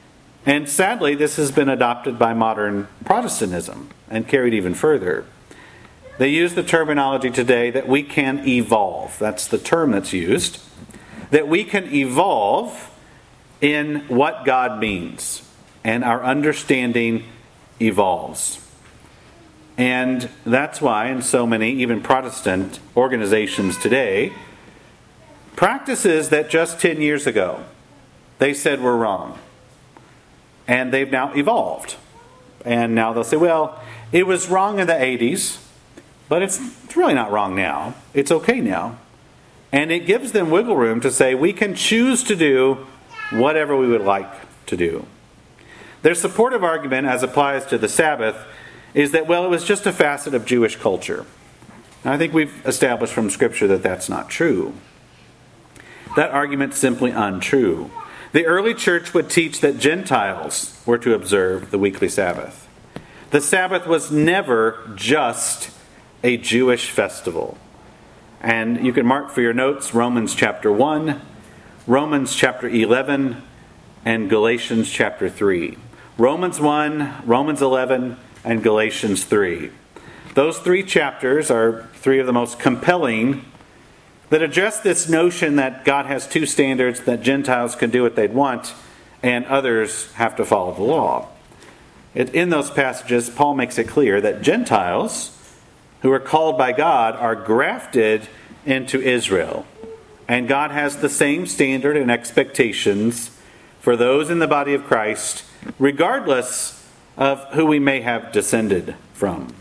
And sadly, this has been adopted by modern Protestantism and carried even further. They use the terminology today that we can evolve. That's the term that's used. That we can evolve in what God means. And our understanding evolves. And that's why in so many, even Protestant organizations today, practices that just ten years ago they said were wrong. And they've now evolved. And now they'll say, well, it was wrong in the eighties, but it's really not wrong now. It's okay now. And it gives them wiggle room to say, we can choose to do whatever we would like to do. Their supportive argument, as applies to the Sabbath, is that, well, it was just a facet of Jewish culture. And I think we've established from Scripture that that's not true. That argument's simply untrue. The early church would teach that Gentiles were to observe the weekly Sabbath. The Sabbath was never just a Jewish festival. And you can mark for your notes Romans chapter one, Romans chapter eleven, and Galatians chapter three. Romans one, Romans eleven, and Galatians three. Those three chapters are three of the most compelling that address this notion that God has two standards, that Gentiles can do what they'd want, and others have to follow the law. It, in those passages, Paul makes it clear that Gentiles, who are called by God, are grafted into Israel. And God has the same standard and expectations for those in the body of Christ, regardless of who we may have descended from.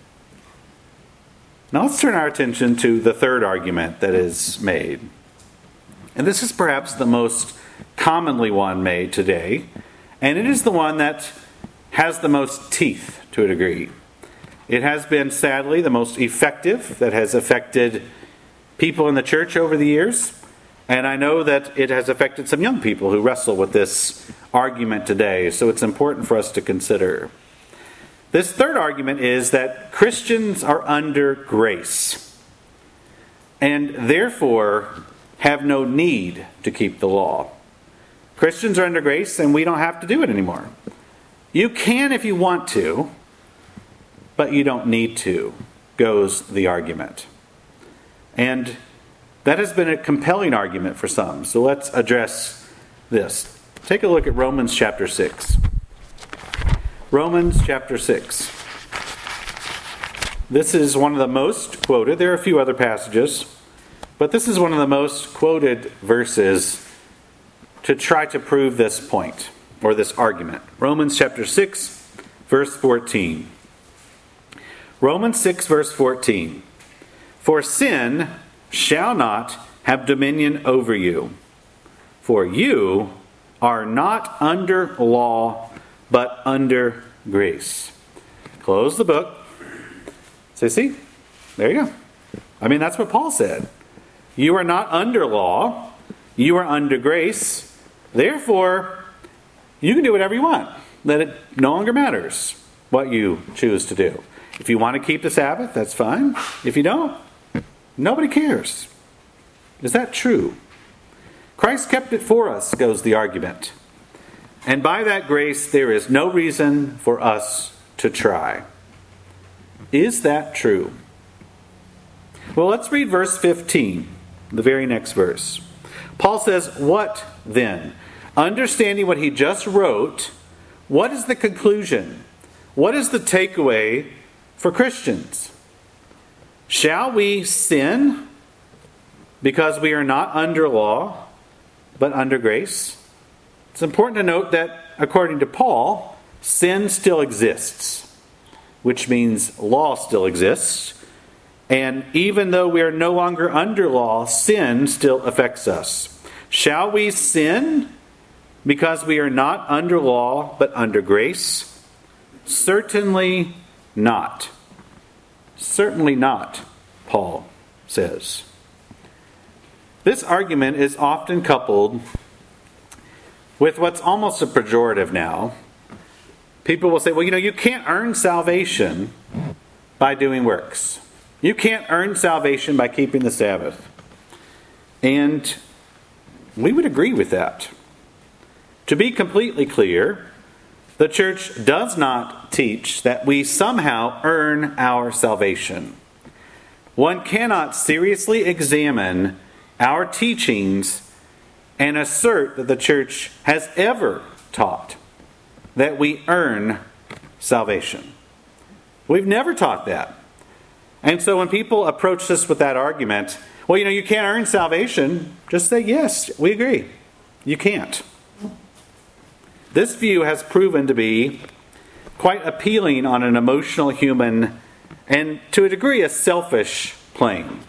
Now let's turn our attention to the third argument that is made. And this is perhaps the most commonly one made today. And it is the one that has the most teeth to a degree. It has been, sadly, the most effective that has affected people in the church over the years. And I know that it has affected some young people who wrestle with this argument today. So it's important for us to consider. This third argument is that Christians are under grace and therefore have no need to keep the law. Christians are under grace and we don't have to do it anymore. You can if you want to, but you don't need to, goes the argument. And that has been a compelling argument for some. So let's address this. Take a look at Romans chapter six. Romans chapter six. This is one of the most quoted. There are a few other passages, but this is one of the most quoted verses to try to prove this point or this argument. Romans chapter six, verse fourteen. Romans six, verse fourteen. For sin shall not have dominion over you, for you are not under law, but under grace. Close the book. Say, see? There you go. I mean, that's what Paul said. You are not under law. You are under grace. Therefore, you can do whatever you want. That it no longer matters what you choose to do. If you want to keep the Sabbath, that's fine. If you don't, nobody cares. Is that true? Christ kept it for us, goes the argument. And by that grace, there is no reason for us to try. Is that true? Well, let's read verse fifteen, the very next verse. Paul says, what then? Understanding what he just wrote, what is the conclusion? What is the takeaway for Christians? Shall we sin because we are not under law, but under grace? It's important to note that, according to Paul, sin still exists, which means law still exists. And even though we are no longer under law, sin still affects us. Shall we sin because we are not under law, but under grace? Certainly not. Certainly not, Paul says. This argument is often coupled with what's almost a pejorative now. People will say, well, you know, you can't earn salvation by doing works. You can't earn salvation by keeping the Sabbath. And we would agree with that. To be completely clear, The church does not teach that we somehow earn our salvation. One cannot seriously examine our teachings and assert that the church has ever taught that we earn salvation. We've never taught that. And so when people approach us with that argument, well, you know, you can't earn salvation, just say, yes, we agree. You can't. This view has proven to be quite appealing on an emotional, human, and to a degree a selfish plane.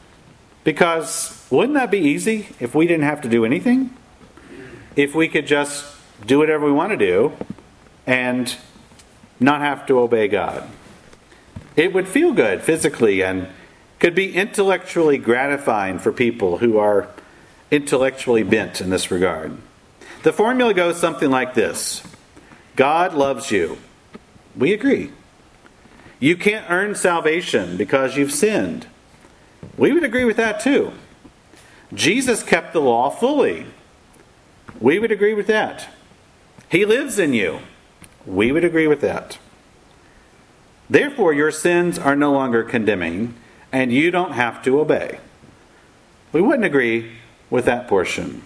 Because wouldn't that be easy if we didn't have to do anything? If we could just do whatever we want to do and not have to obey God. It would feel good physically and could be intellectually gratifying for people who are intellectually bent in this regard. The formula goes something like this. God loves you. We agree. You can't earn salvation because you've sinned. We would agree with that too. Jesus kept the law fully. We would agree with that. He lives in you. We would agree with that. Therefore, your sins are no longer condemning, and you don't have to obey. We wouldn't agree with that portion,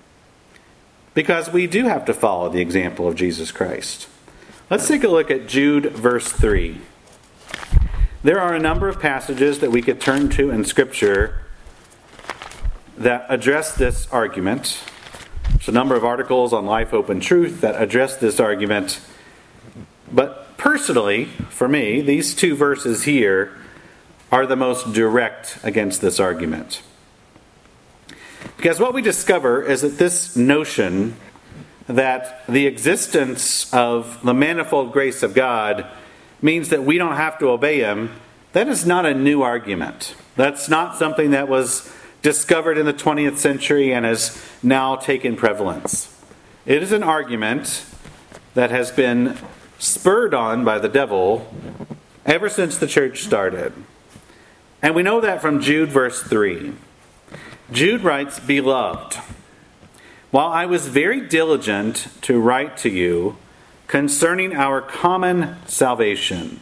because we do have to follow the example of Jesus Christ. Let's take a look at Jude verse three. There are a number of passages that we could turn to in Scripture that address this argument. There's a number of articles on Life, Hope, and Truth that address this argument. But personally, for me, these two verses here are the most direct against this argument. Because what we discover is that this notion that the existence of the manifold grace of God means that we don't have to obey Him, that is not a new argument. That's not something that was discovered in the twentieth century and has now taken prevalence. It is an argument that has been spurred on by the devil ever since the church started. And we know that from Jude verse three. Jude writes, "Beloved, while I was very diligent to write to you concerning our common salvation,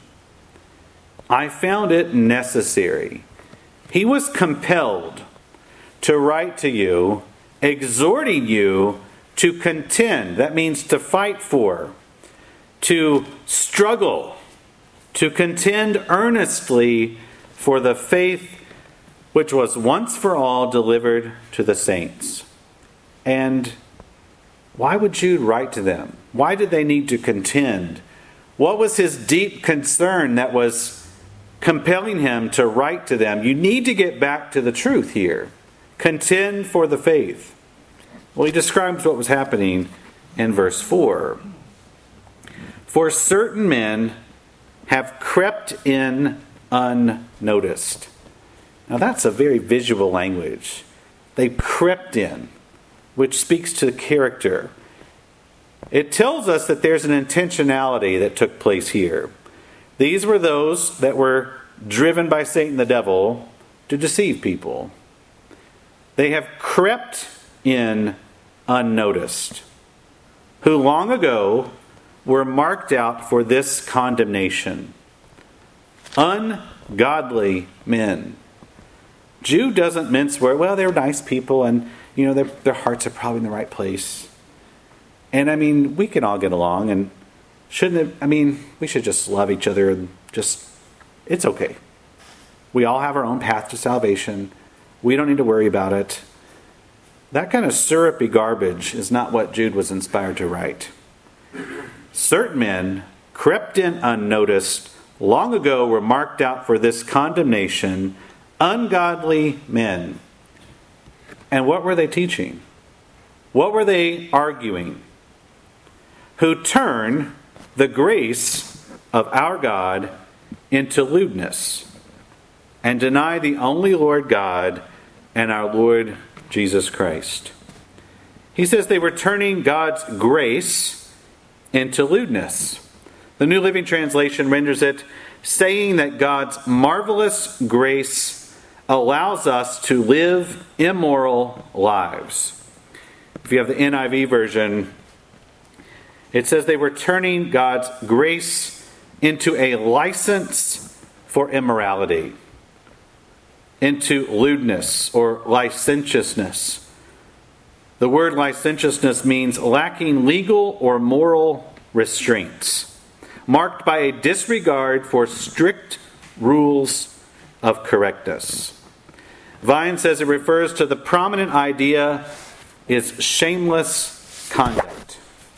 I found it necessary." He was compelled to write to you, exhorting you to contend. That means to fight for, to struggle, to contend earnestly for the faith which was once for all delivered to the saints. And why would Jude write to them? Why did they need to contend? What was his deep concern that was compelling him to write to them? You need to get back to the truth here. Contend for the faith. Well, he describes what was happening in verse four. For certain men have crept in unnoticed. Now that's a very visual language. They crept in, which speaks to character. It tells us that there's an intentionality that took place here. These were those that were driven by Satan the devil to deceive people. They have crept in unnoticed, who long ago were marked out for this condemnation. Ungodly men. Jude doesn't mince words. Well, they're nice people, and you know their their hearts are probably in the right place. And I mean, we can all get along, and shouldn't it, I mean, we should just love each other and just, it's okay. We all have our own path to salvation. We don't need to worry about it. That kind of syrupy garbage is not what Jude was inspired to write. Certain men crept in unnoticed, long ago were marked out for this condemnation, ungodly men. And what were they teaching? What were they arguing? Who turn the grace of our God into lewdness and deny the only Lord God and our Lord Jesus Christ. He says they were turning God's grace into lewdness. The New Living Translation renders it, saying that God's marvelous grace allows us to live immoral lives. If you have the N I V version, It says they were turning God's grace into a license for immorality, into lewdness or licentiousness. The word licentiousness means lacking legal or moral restraints, marked by a disregard for strict rules of correctness. Vine says it refers to the prominent idea is shameless conduct.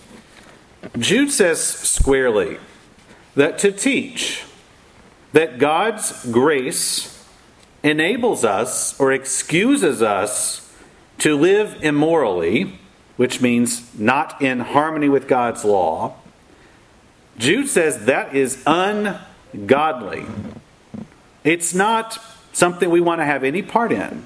Jude says squarely that to teach that God's grace enables us or excuses us to live immorally, which means not in harmony with God's law, Jude says that is ungodly. It's not something we want to have any part in.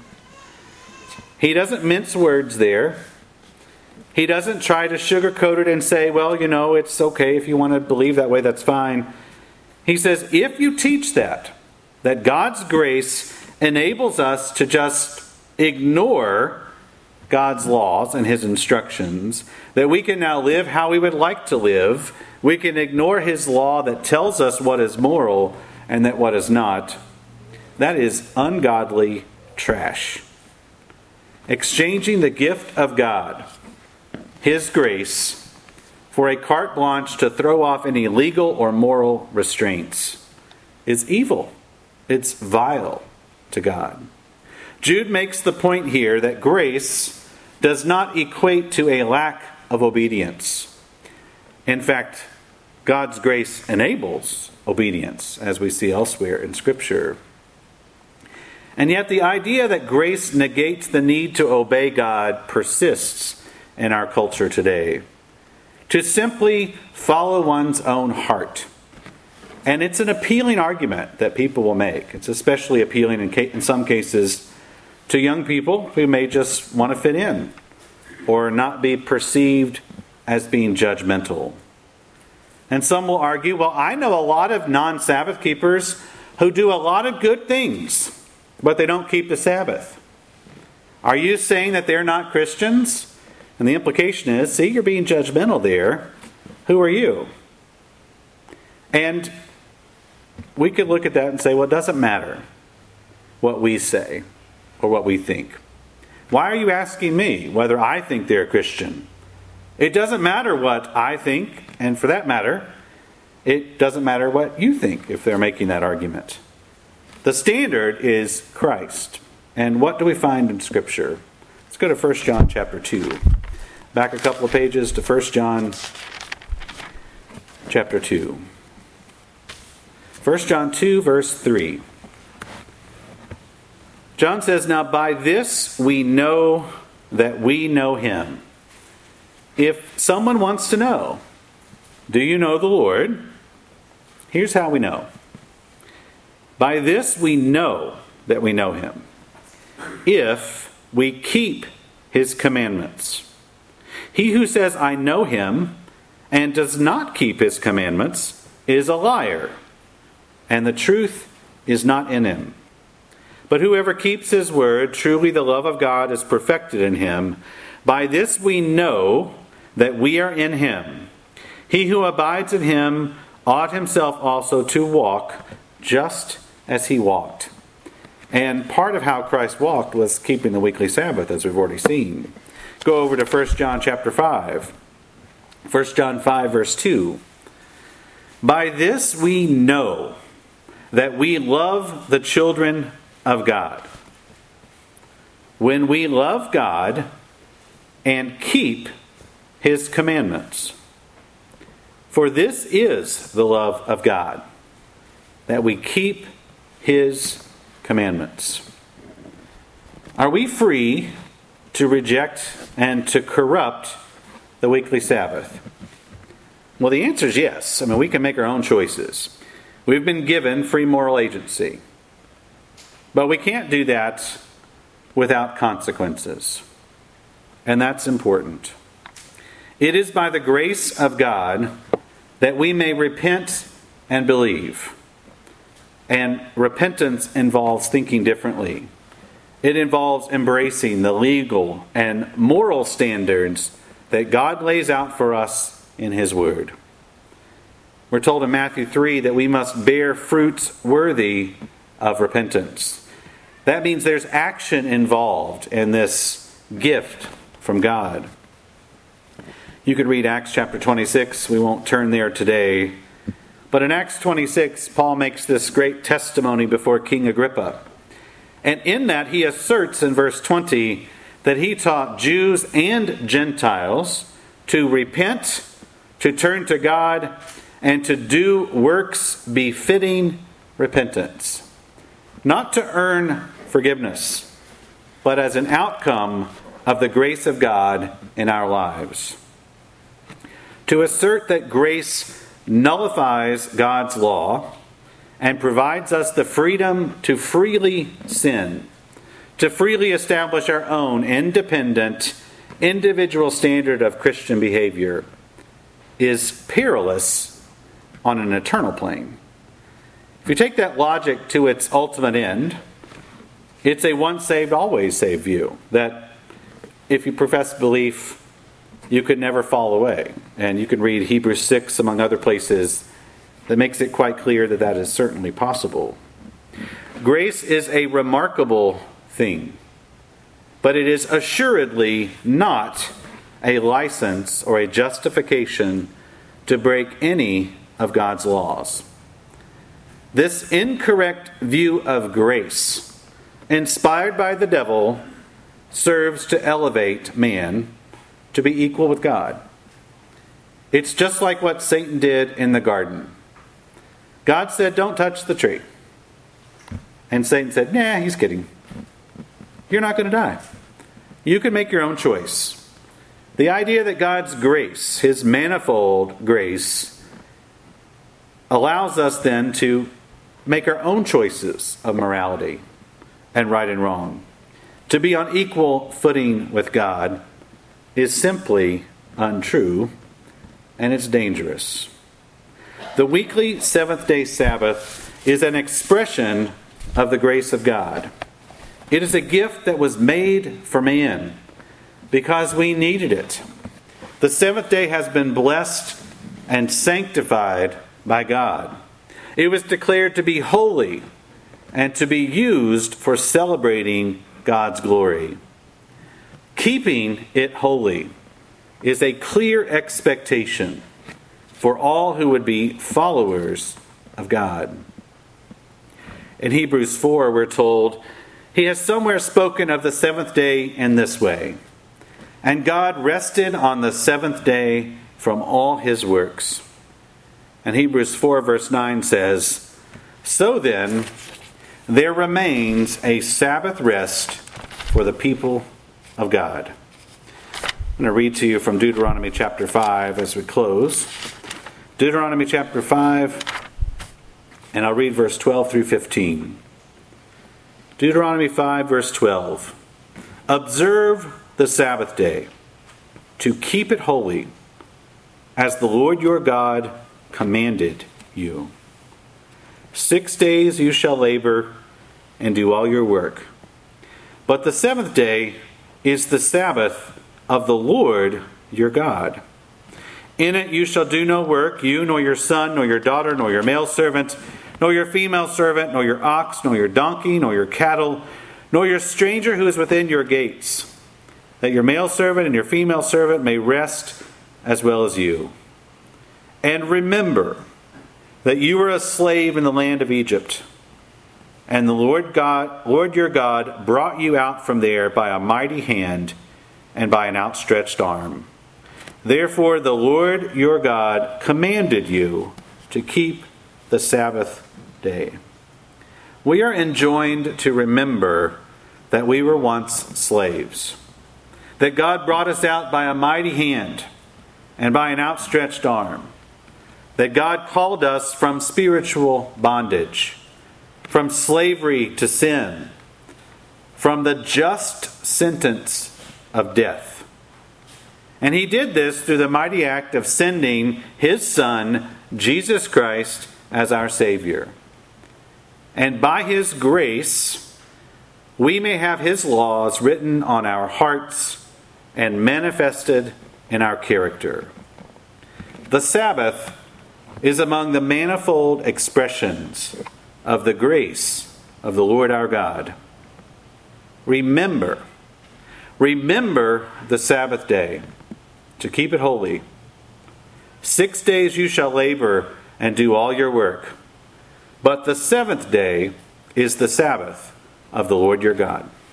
He doesn't mince words there. He doesn't try to sugarcoat it and say, well, you know, it's okay if you want to believe that way, that's fine. He says, if you teach that, that God's grace enables us to just ignore God's laws and His instructions, that we can now live how we would like to live, we can ignore His law that tells us what is moral and that what is not, that is ungodly trash. Exchanging the gift of God, His grace, for a carte blanche to throw off any legal or moral restraints is evil. It's vile to God. Jude makes the point here that grace does not equate to a lack of obedience. In fact, God's grace enables obedience, as we see elsewhere in Scripture. And yet the idea that grace negates the need to obey God persists in our culture today. To simply follow one's own heart. And it's an appealing argument that people will make. It's especially appealing in, in some cases to young people who may just want to fit in or not be perceived as being judgmental. And some will argue, well, I know a lot of non-Sabbath keepers who do a lot of good things, but they don't keep the Sabbath. Are you saying that they're not Christians? And the implication is, see, you're being judgmental there. Who are you? And we could look at that and say, well, it doesn't matter what we say or what we think. Why are you asking me whether I think they're a Christian? It doesn't matter what I think, and for that matter, it doesn't matter what you think if they're making that argument. The standard is Christ. And what do we find in Scripture? Let's go to First John chapter two. Back a couple of pages to First John chapter two. First John two, verse three. John says, now by this we know that we know Him. If someone wants to know, do you know the Lord? Here's how we know. By this we know that we know Him, if we keep His commandments. He who says, I know Him, and does not keep His commandments, is a liar, and the truth is not in him. But whoever keeps His word, truly the love of God is perfected in him. By this we know that we are in Him. He who abides in Him ought himself also to walk just as He walked. And part of how Christ walked was keeping the weekly Sabbath, as we've already seen. Go over to First John chapter five. First John five, verse two. By this we know that we love the children of God, when we love God and keep His commandments. For this is the love of God, that we keep His commandments. Are we free to reject and to corrupt the weekly Sabbath? Well, the answer is yes. I mean, we can make our own choices. We've been given free moral agency. But we can't do that without consequences. And that's important. It is by the grace of God that we may repent and believe. And repentance involves thinking differently. It involves embracing the legal and moral standards that God lays out for us in his word. We're told in Matthew three that we must bear fruits worthy of repentance. That means there's action involved in this gift from God. You could read Acts chapter twenty-six. We won't turn there today. But in Acts twenty-six, Paul makes this great testimony before King Agrippa. And in that, he asserts in verse twenty that he taught Jews and Gentiles to repent, to turn to God, and to do works befitting repentance. Not to earn forgiveness, but as an outcome of the grace of God in our lives. To assert that grace nullifies God's law and provides us the freedom to freely sin, to freely establish our own independent, individual standard of Christian behavior, is perilous on an eternal plane. If you take that logic to its ultimate end, it's a once saved, always saved view, that if you profess belief, you could never fall away. And you can read Hebrews six, among other places, that makes it quite clear that that is certainly possible. Grace is a remarkable thing, but it is assuredly not a license or a justification to break any of God's laws. This incorrect view of grace, inspired by the devil, serves to elevate man to be equal with God. It's just like what Satan did in the garden. God said, "Don't touch the tree." And Satan said, "Nah, he's kidding. You're not going to die. You can make your own choice." The idea that God's grace, his manifold grace, allows us then to make our own choices of morality and right and wrong, to be on equal footing with God, is simply untrue, and it's dangerous. The weekly seventh-day Sabbath is an expression of the grace of God. It is a gift that was made for man because we needed it. The seventh day has been blessed and sanctified by God. It was declared to be holy and to be used for celebrating God's glory. Keeping it holy is a clear expectation for all who would be followers of God. In Hebrews four, we're told, he has somewhere spoken of the seventh day in this way. And God rested on the seventh day from all his works. And Hebrews four verse nine says, "So then, there remains a Sabbath rest for the people of God." I'm going to read to you from Deuteronomy chapter five as we close. Deuteronomy chapter five, and I'll read verse twelve through fifteen. Deuteronomy five verse twelve. "Observe the Sabbath day, to keep it holy, as the Lord your God commanded you. Six days you shall labor and do all your work. But the seventh day is the Sabbath of the Lord your God. In it you shall do no work, you, nor your son, nor your daughter, nor your male servant, nor your female servant, nor your ox, nor your donkey, nor your cattle, nor your stranger who is within your gates, that your male servant and your female servant may rest as well as you. And remember that you were a slave in the land of Egypt, and the Lord God, Lord your God brought you out from there by a mighty hand and by an outstretched arm. Therefore the Lord your God commanded you to keep the Sabbath day." We are enjoined to remember that we were once slaves, that God brought us out by a mighty hand and by an outstretched arm, that God called us from spiritual bondage, from slavery to sin, from the just sentence of death. And he did this through the mighty act of sending his Son, Jesus Christ, as our Savior. And by his grace, we may have his laws written on our hearts and manifested in our character. The Sabbath is among the manifold expressions of the grace of the Lord our God. Remember, remember the Sabbath day, to keep it holy. Six days you shall labor and do all your work, but the seventh day is the Sabbath of the Lord your God.